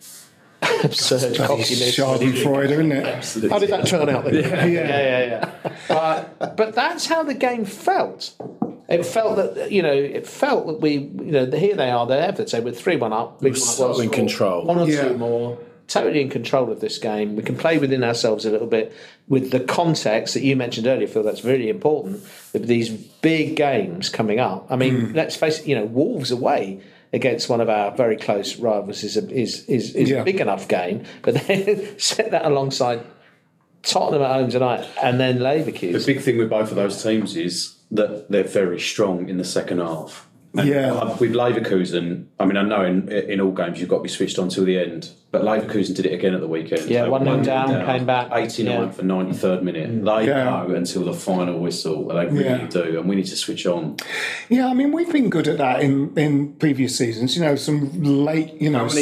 Absurd cockiness. Schadenfreude, isn't it? Absolutely. How did that turn out then? yeah, yeah, yeah. yeah. But, but that's how the game felt. It felt that, you know, it felt that we, you know, here they are, they're there, so we're three one up. We're so in control. One or yeah. two more. Totally in control of this game. We can play within ourselves a little bit with the context that you mentioned earlier, Phil. That's really important. With these big games coming up. I mean, mm. let's face it, you know, Wolves away against one of our very close rivals is a, is is, is yeah. a big enough game, but then set that alongside Tottenham at home tonight and then Leverkusen. The big thing with both of those teams is that they're very strong in the second half. And yeah. with Leverkusen, I mean, I know in in all games you've got to be switched on till the end, but Leverkusen did it again at the weekend. Yeah, so one nil down, down, came back. eighty-ninth yeah. and ninety-third minute. They yeah. go until the final whistle, they really yeah. do, and we need to switch on. Yeah, I mean, we've been good at that in, in previous seasons. You know, some late, you know,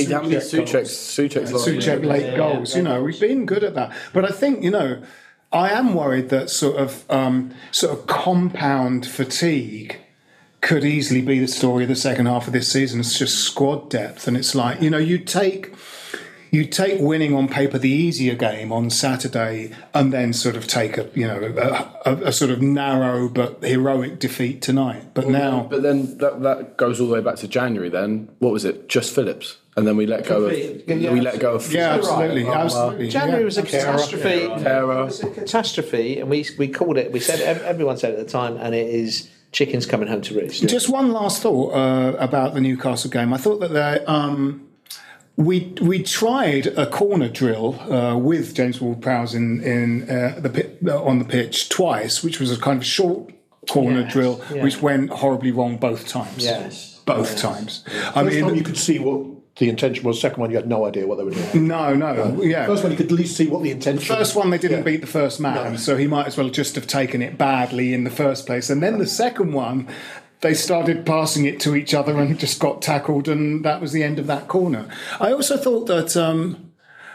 Souček late yeah, goals. Yeah, you know, we've been good at that. But I think, you know, I am worried that sort of um, sort of compound fatigue could easily be the story of the second half of this season. It's just squad depth, and it's like, you know, you take you take winning on paper the easier game on Saturday, and then sort of take a you know a, a, a sort of narrow but heroic defeat tonight. But well, now, but then that that goes all the way back to January. Then what was it? Just Phillips, and then we let go of yeah, we let go of yeah, absolutely, right. absolutely. January yeah. was a catastrophe. Terror. Terror. It was a catastrophe, and we we called it. We said everyone said it at the time, and it is. Chickens coming home to roost. Just one last thought uh, about the Newcastle game. I thought that they, um, we we tried a corner drill uh, with James Ward-Prowse in in uh, the pit, uh, on the pitch twice, which was a kind of short corner yes, drill, yeah. which went horribly wrong both times. Yes, both yes. times. Yeah. I First mean, time you could see what the intention was. Second one, you had no idea what they were doing. No, no, uh, yeah. First one, you could at least see what the intention. First one, they didn't yeah. beat the first man, no. so he might as well just have taken it badly in the first place. And then the second one, they started passing it to each other and just got tackled, and that was the end of that corner. I also thought that um,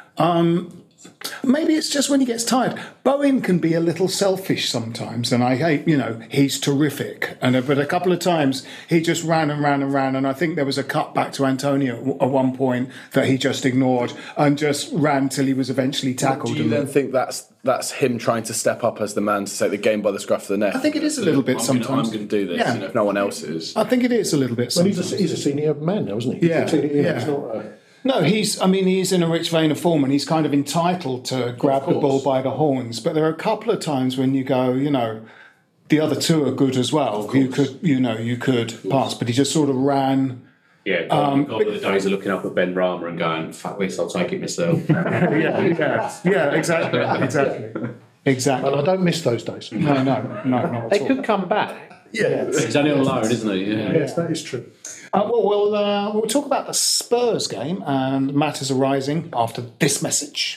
um, maybe it's just when he gets tired. Bowen can be a little selfish sometimes, and I hate, you know, he's terrific. And but a couple of times he just ran and ran and ran, and I think there was a cut back to Antonio at one point that he just ignored and just ran till he was eventually tackled. Do you then think that's that's him trying to step up as the man to take the game by the scruff of the neck? I think it is a little bit I'm sometimes. Gonna, I'm going to do this, yeah. you know, if no one else is. I think it is a little bit sometimes. Well, he's, a, he's a senior man now, isn't he? Yeah, he's a senior, yeah. He's not, uh, No, he's. I mean, he's in a rich vein of form, and he's kind of entitled to grab the ball by the horns. But there are a couple of times when you go, you know, the other two are good as well. You could, you know, you could pass, but he just sort of ran. Yeah, God, um, God the days of looking up at Ben Rama and going, "Fuck this, I'll take it myself." yeah, yeah, yeah, exactly, exactly, exactly. And I don't miss those days. No, no, no, not They at all. could come back. Yeah, he's only on loan, isn't he? Yeah. Yes, that is true. Uh, well, we'll, uh, we'll talk about the Spurs game and matters arising after this message.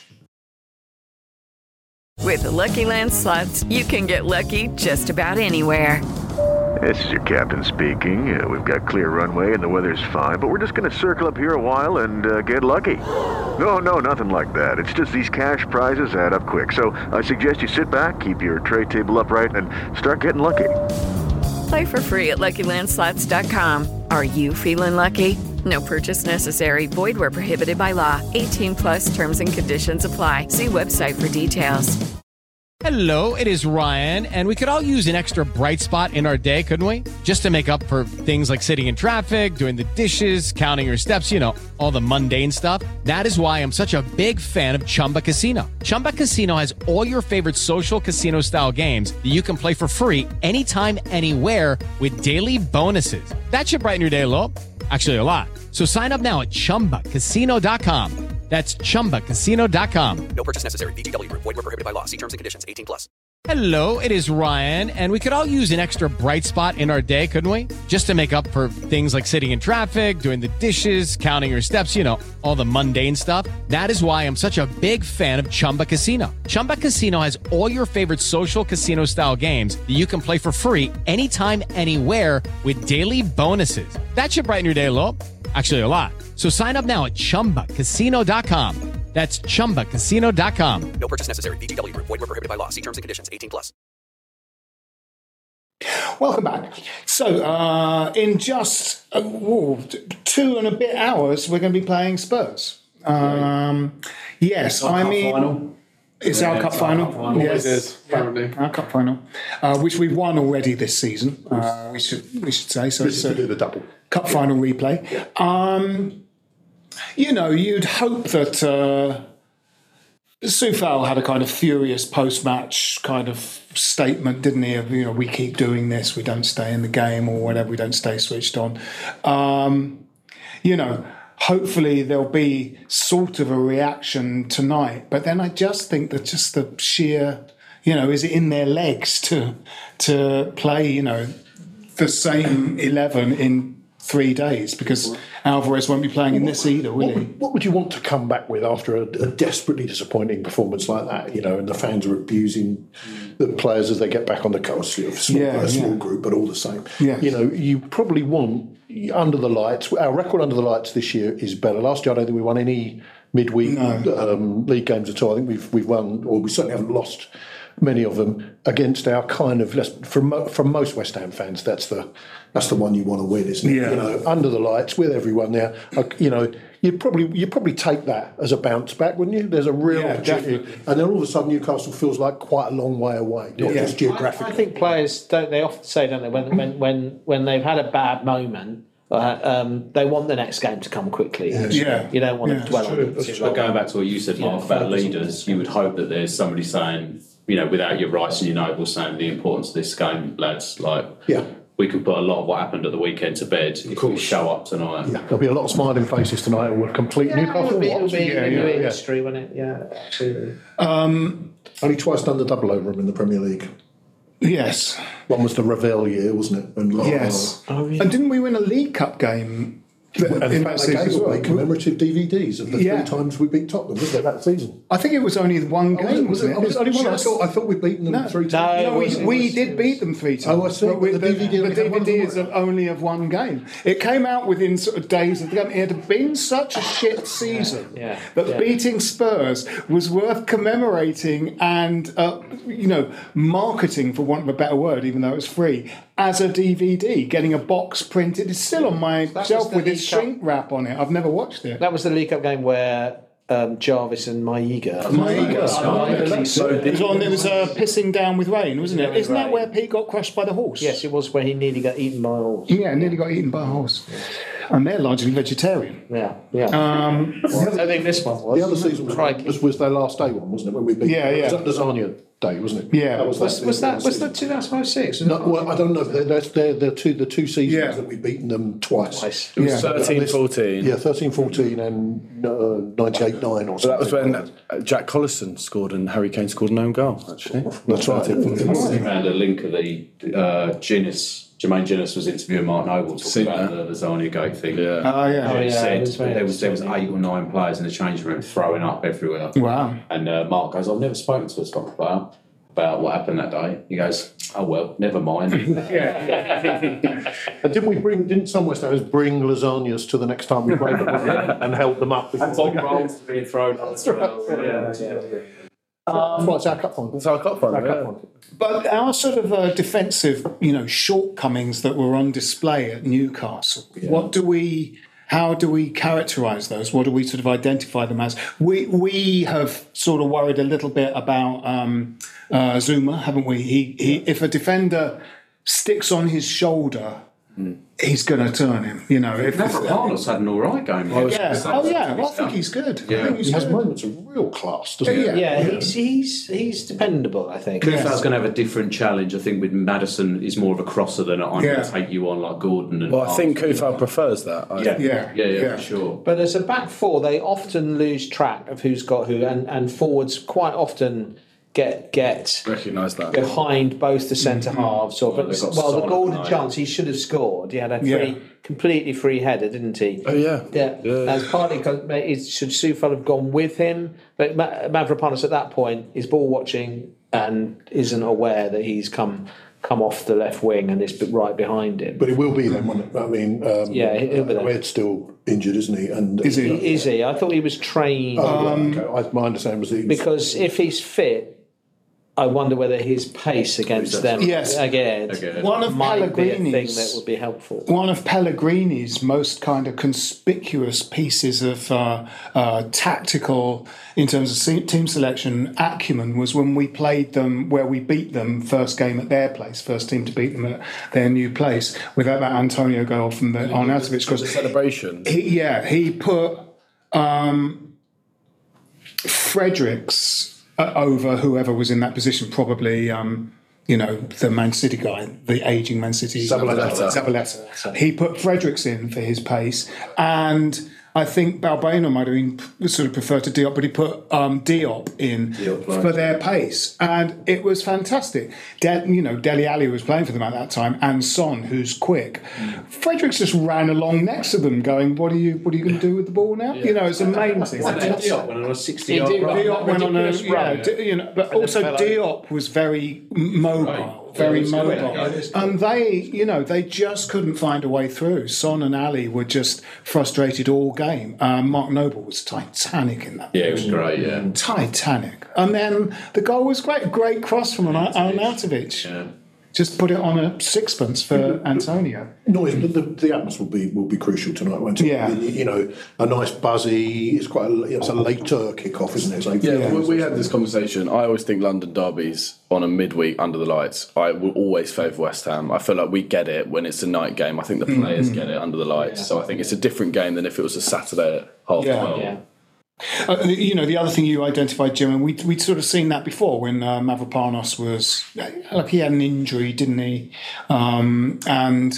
With the Lucky Land Slots, you can get lucky just about anywhere. This is your captain speaking. Uh, we've got clear runway and the weather's fine, but we're just going to circle up here a while and uh, get lucky. No, no, nothing like that. It's just these cash prizes add up quick. So I suggest you sit back, keep your tray table upright, and start getting lucky. Play for free at Lucky Land Slots dot com. Are you feeling lucky? No purchase necessary. Void where prohibited by law. eighteen plus terms and conditions apply. See website for details. Hello, it is Ryan, and we could all use an extra bright spot in our day, couldn't we? Just to make up for things like sitting in traffic, doing the dishes, counting your steps, you know, all the mundane stuff. That is why I'm such a big fan of Chumba Casino. Chumba Casino has all your favorite social casino-style games that you can play for free anytime, anywhere with daily bonuses. That should brighten your day a little. Actually, a lot. So sign up now at chumba casino dot com. That's chumba casino dot com. No purchase necessary. V G W. Void where prohibited by law. See terms and conditions. eighteen plus. Hello, it is Ryan, and we could all use an extra bright spot in our day, couldn't we? Just to make up for things like sitting in traffic, doing the dishes, counting your steps, you know, all the mundane stuff. That is why I'm such a big fan of Chumba Casino. Chumba Casino has all your favorite social casino-style games that you can play for free anytime, anywhere with daily bonuses. That should brighten your day a little. Actually, a lot. So sign up now at chumba casino dot com. That's chumba casino dot com. No purchase necessary. V G W. Void where prohibited by law. See terms and conditions. eighteen plus. Welcome back. So, uh, in just uh, whoa, two and a bit hours, we're going to be playing Spurs. Um, yes, I mean, final. It's yeah, our cup it's final. Our cup final. Yes, it is, apparently. Our cup final, uh, which we've won already this season. Uh, we should we should say so. This It's is a the double cup final replay. Um, you know, you'd hope that. Uh, Soufal had a kind of furious post-match kind of statement, didn't he? Of, you know, we keep doing this, we don't stay in the game or whatever, we don't stay switched on. Um, you know, hopefully there'll be sort of a reaction tonight. But then I just think that just the sheer, you know, is it in their legs to to play, you know, the same eleven in three days? Because Alvarez won't be playing in this either, will what he? Would, what would you want to come back with after a, a desperately disappointing performance like that? You know, and the fans are abusing the players as they get back on the coast. You know, small, Yeah, a small yeah. group, but all the same. Yeah. You know, you probably want under the lights. Our record under the lights this year is better. Last year, I don't think we won any midweek No. um, league games at all. I think we've we've won, or we certainly haven't lost many of them against our kind of less from mo- from most West Ham fans. That's the that's the one you want to win, isn't it? Yeah. You know, under the lights with everyone there. Uh, you know, you'd probably you'd probably take that as a bounce back, wouldn't you? There's a real, Yeah, definitely. and then all of a sudden Newcastle feels like quite a long way away, not Yeah. just geographically. I think players don't. They often say, don't they, when when when, when they've had a bad moment, uh, um, they want the next game to come quickly. Yeah. You don't want Yeah, to dwell on it. that's too true. long. But going back to what you said, Mark, Yeah, about focus on leaders, you would hope that there's somebody saying, you know, without your rights and your nobles, saying the importance of this game, lads. Like, Yeah. we could put a lot of what happened at the weekend to bed if we show up tonight. Yeah, there'll be a lot of smiling faces tonight. It will complete Yeah, Newcastle. it'll be, it'll watch. be, Yeah, it'll yeah, be yeah. history, won't it? Yeah, absolutely. Um, Only twice done the double over them in the Premier League. yes. One was the Ravel year, wasn't it? And Yes. Oh, yeah. And didn't we win a League Cup game? And in in fact, that they gave season? away commemorative D V Ds of the Yeah. three times we beat Tottenham, wasn't it, that season? I think it was only one Oh, game, was it? wasn't Oh, was it only one? I Just- thought, I thought we'd beaten them No. three No, times. No, it we, was- it we was- did it beat was- them three times. Oh, I see, But we- but the the, D V D the only had one D V D more. is of only of one game. It came out within sort of days of the game. It had been such a shit season Yeah, that yeah. beating Spurs was worth commemorating and, uh, you know, marketing, for want of a better word, even though it was free, as a D V D, getting a box printed. It's still on my was shelf the with its League Cup. shrink wrap on it. I've never watched it. That was the League Cup game where um, Jarvis and Maiga. Maiga. So It was on. It was uh, pissing down with rain, wasn't it? With Isn't that rain. where Pete got crushed by the horse? Yes, it was where he nearly got eaten by a horse. Yeah, nearly got eaten by a horse. And they're largely vegetarian. Yeah, yeah. Um, I think this one was. the other season was, Crikey. was, was their last day one, wasn't it? When we beat Yeah, yeah. It was lasagna day, wasn't it? Yeah. That was, Was, that was that was season. that two thousand six? No, well, I don't know. They're, they're, they're, they're two, the two seasons Yeah. that we've beaten them twice. Twice. It was Yeah. thirteen fourteen. Yeah, thirteen fourteen and uh, ninety-eight nine or something. So that was when like that. uh, Jack Collison scored and Harry Kane scored an own goal, actually. That's right. I found a link of the uh, Guinness. Jermaine Guinness was interviewing Mark Noble talking Seen about that. the lasagna gate thing. Yeah. oh, yeah. Oh, He yeah, said it was very there was there was eight or nine players in the change room throwing up everywhere. Wow. And uh, Mark goes, "I've never spoken to a soccer player about what happened that day." He goes, "Oh well, never mind." And didn't we bring? Didn't some West Hamers bring lasagnas to the next time we played them and held them up? And Bob Rolls being thrown up. That's right. Yeah, yeah. Um, it's our cup final. It's our cup final, Our cup yeah. final. But our sort of uh, defensive, you know, shortcomings that were on display at Newcastle, what do we how do we characterise those? What do we sort of identify them as? We we have sort of worried a little bit about um, uh, Zuma, haven't we? He, he if a defender sticks on his shoulder, mm. he's going to turn him. You know, if Mavropanos had an all right game. Oh yeah, oh yeah. Well, I think he's good. Yeah. I think he's he has good. moments of real class, doesn't yeah, he? Yeah, yeah. He's, he's he's dependable. I think. Kufal's yes. going to have a different challenge. I think with Maddison, is more of a crosser than I'm yeah. going to take you on like Gordon. And well, I think Kufal prefers that. I yeah. Yeah. yeah, yeah, yeah, for sure. But as a back four, they often lose track of who's got who, and, and forwards quite often get get recognise that behind both the centre mm-hmm. halves. Or, well, but, well the Gordon chance, he should have scored. He had a free, yeah. completely free header, didn't he? Oh yeah, yeah. yeah. That's partly because should Soufal have gone with him, but Mavropanos at that point is ball watching and isn't aware that he's come. come off the left wing and is right behind him. But it will be then, won't it? I mean, um, yeah, he'll be there. Red's still injured, isn't he? And is he? Is he? I thought he was trained. Oh, um, okay. I, my understanding was that he was... Because if he's fit, I wonder whether his pace against them yes. again, again. One of might be a thing Pellegrini's that would be helpful. One of Pellegrini's most kind of conspicuous pieces of uh, uh, tactical, in terms of team selection, acumen was when we played them, where we beat them first game at their place, first team to beat them at their new place, without that Antonio goal from the Arnautovic. Because the celebration. He, yeah, he put um, Fredericks Uh, over whoever was in that position, probably, um, you know, the Man City guy, the ageing Man City. Zabaleta. Zabaleta. He put Fredericks in for his pace, and I think Balbuena might have been sort of preferred to Diop, but he put um, Diop in Diop, right. for their pace, and it was fantastic. De- you know, Dele Alli was playing for them at that time, and Son, who's quick. Mm. Fredericks just ran along next to them, going, "What are you? What are you going to do with the ball now?" Yeah. You know, it's amazing. Diop went on a sixty-yard run. Diop went on a yeah, D- you know, but and also Diop was very mobile. Right. Very yeah, mobile, good, and they, you know, they just couldn't find a way through. Son and Ali were just frustrated all game. Um, Mark Noble was titanic in that. Yeah, it was great. Yeah, titanic. And then the goal was great, a great cross from Arnautovic. Yeah. Just put it on a sixpence for Antonio. No, the, the, the atmosphere will be will be crucial tonight, won't it? Yeah. You know, a nice buzzy. It's quite a, it's a later kick-off, isn't it? It's like, yeah, yeah, we, we had this conversation. I always think London derbies on a midweek under the lights, I will always favour West Ham. I feel like we get it when it's a night game. I think the players mm-hmm. get it under the lights. Yeah. So I think it's a different game than if it was a Saturday at half yeah. twelve. Yeah. Uh, you know, the other thing you identified, Jim, and we, we'd sort of seen that before when uh, Mavropanos was, like he had an injury, didn't he? Um, and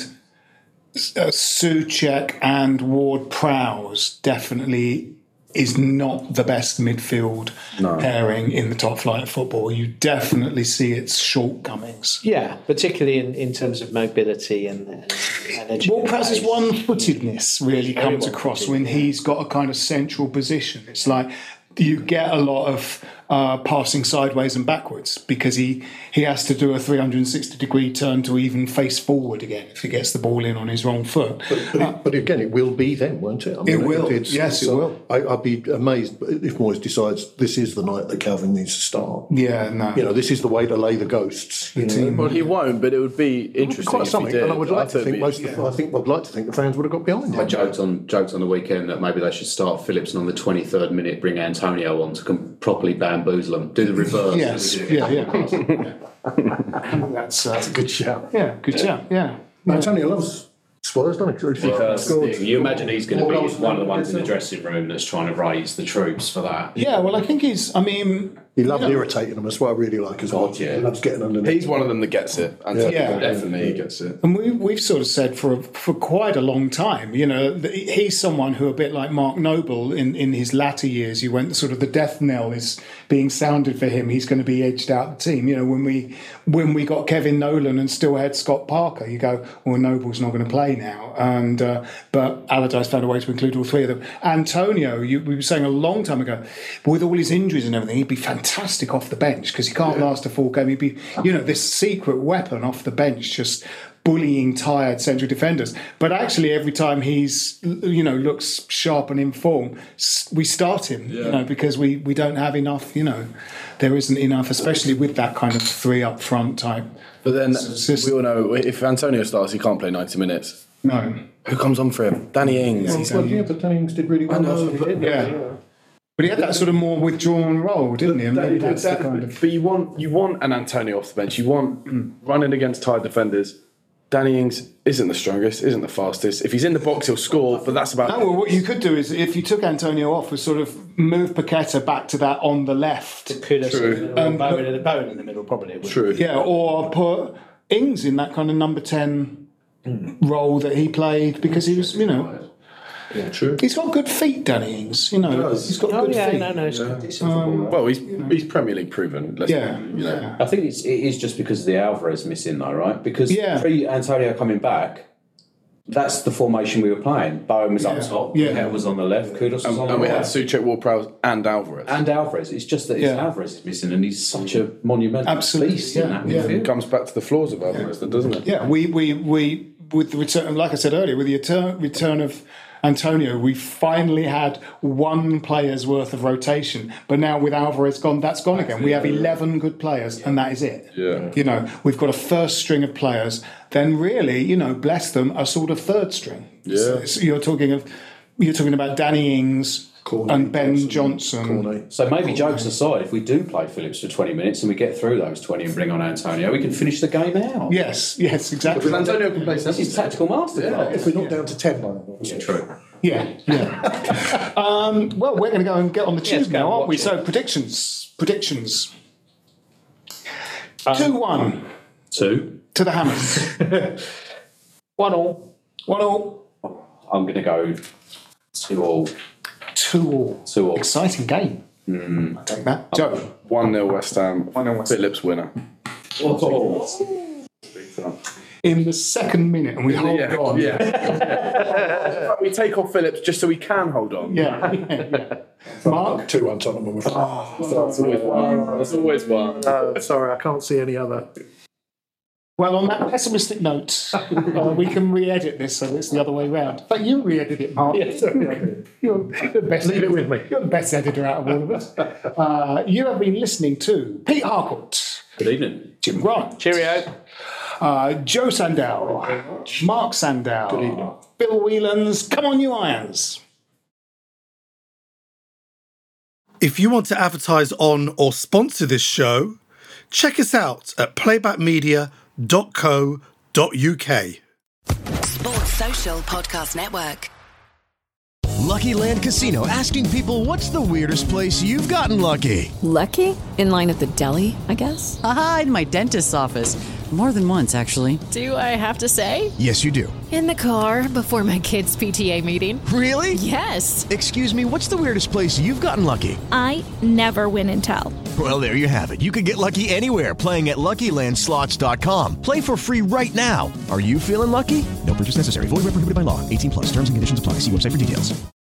uh, Souček and Ward-Prowse definitely is not the best midfield no. pairing in the top flight of football. You definitely see its shortcomings. Yeah, particularly in, in terms of mobility and, and energy. Ward-Prowse's one-footedness really comes across when he's got a kind of central position. It's like you get a lot of uh, passing sideways and backwards because he, he has to do a three hundred sixty degree turn to even face forward again if he gets the ball in on his wrong foot. But, but, uh, it, but again, it will be then, won't it? I mean, it will. It's, yes, it's, it will. I, I'd be amazed if Moyes decides this is the night that Calvin needs to start. Yeah, no. You know, this is the way to lay the ghosts. You know? Well, he won't, but it would be interesting. Quite if something, he did. and I would like I to think be, most. Yeah. Of the, I think I'd like to think the fans would have got behind it. I joked on joked on the weekend that maybe they should start Phillips and on the twenty-third minute bring Antonio on to com- properly bamboozle them, do the reverse. Yes, yeah, yeah. That's, uh, That's a good shout. Yeah, good shout. Yeah, Antonio loves Spurs, doesn't he? Because you imagine he's going to be one of the ones in the dressing room that's trying to raise the troops for that. Yeah, well, I think he's. I mean, he loves you know, irritating them. That's what I really like as well. Yeah. He loves getting underneath. He's one of them that gets it. Antonio yeah, definitely gets it. And we we've sort of said for for quite a long time, you know, that he's someone who, a bit like Mark Noble in, in his latter years, you went sort of the death knell is being sounded for him. He's going to be edged out the team. You know, when we when we got Kevin Nolan and still had Scott Parker, you go, well, Noble's not going to play now. And uh, but Allardyce found a way to include all three of them. Antonio, you, we were saying a long time ago, with all his injuries and everything, he'd be fantastic off the bench because he can't yeah. last a full game. He'd be, you know, this secret weapon off the bench, just bullying tired central defenders. But actually, every time he's, you know, looks sharp and in form, we start him, yeah. you know, because we, we don't have enough, you know, there isn't enough, especially with that kind of three up front type. But then we all know if Antonio starts, he can't play ninety minutes. No. Who comes on for him? Danny Ings. Well, yeah, but Danny Ings did really well. I know, but, yeah. yeah. But he had that sort of more withdrawn role, didn't he? And that, that's that, the kind of... But you want you want an Antonio off the bench. You want mm. running against tired defenders. Danny Ings isn't the strongest, isn't the fastest. If he's in the box, he'll score, but that's about... No, well, what you could do is, if you took Antonio off, was sort of move Paqueta back to that on the left. True. Um, Bowen in the Bowen in the middle, probably. True. Yeah, or put Ings in that kind of number ten mm. role that he played, because he was, you know... Yeah, true. He's got good feet, Danny Ings. You know, he he's got oh, good yeah, feet. No, no, yeah. um, well, he's he's Premier League proven. Let's, yeah, you know. yeah. I think it's, it is just because of the Alvarez missing, though, right? Because yeah. pre Antonio coming back, that's the formation we were playing. Bowen was yeah. up top. Yeah, Keta was on the left. Kudus was and, on the and right. And we had Souček, Ward-Prowse, and Alvarez. And Alvarez. It's just that yeah. Alvarez is missing, and he's such a monumental Absolutely. beast yeah. in that yeah. midfield. It comes back to the flaws of Alvarez, yeah. doesn't it? Yeah, we we we with the return, like I said earlier, with the return, return of Antonio, we finally had one player's worth of rotation, but now with Alvarez gone, that's gone again. We have eleven good players, and that is it. Yeah. You know, we've got a first string of players. Then really, you know, bless them, a sort of third string. Yeah. So, so you're talking of, you're talking about Danny Ings. Corney, and Ben Johnson. Johnson. So maybe jokes aside, if we do play Phillips for twenty minutes and we get through those twenty and bring on Antonio, we can finish the game out. Yes, yes, exactly. Because Antonio can play. This is tactical masterclass. Yeah, if we're not down to ten, like yeah, true. Yeah, yeah. um, well, we're going to go and get on the tube yes, now, aren't we? it. So predictions, predictions. Um, Two one. Two to the Hammers. One all. One all. I'm going to go two all. Two all. Two all. Exciting game. Mm. I'll take that. Joe. one nil West Ham. one nil West Ham. Phillips winner. Oh. In the second minute, and we hold yeah. on. Yeah. We take off Phillips just so we can hold on. Yeah, yeah, yeah. Mark? two one Tottenham. Oh, that's always one. That's always one. No, sorry, I can't see any other. Well, on that pessimistic note, uh, we can re-edit this so it's the other way round. But you re-edit it, Mark. Yes, you're, you're the best. Leave it with me. You're the best editor out of all of us. Uh, you have been listening to Pete Harcourt. Good evening. Jim Grant. Cheerio. Uh, Joe Sandell. Mark Sandell. Good evening. Bill Whelans. Come on, you Irons. If you want to advertise on or sponsor this show, check us out at playback media dot co dot uk. Sports Social Podcast Network. Lucky Land Casino, asking people, what's the weirdest place you've gotten lucky? Lucky? In line at the deli, I guess? Aha, in my dentist's office. More than once, actually. Do I have to say? Yes, you do. In the car before my kids' P T A meeting. Really? Yes. Excuse me, what's the weirdest place you've gotten lucky? I never win and tell. Well, there you have it. You can get lucky anywhere, playing at Lucky Land Slots dot com. Play for free right now. Are you feeling lucky? No purchase necessary. Void where prohibited by law. eighteen plus. Terms and conditions apply. See website for details.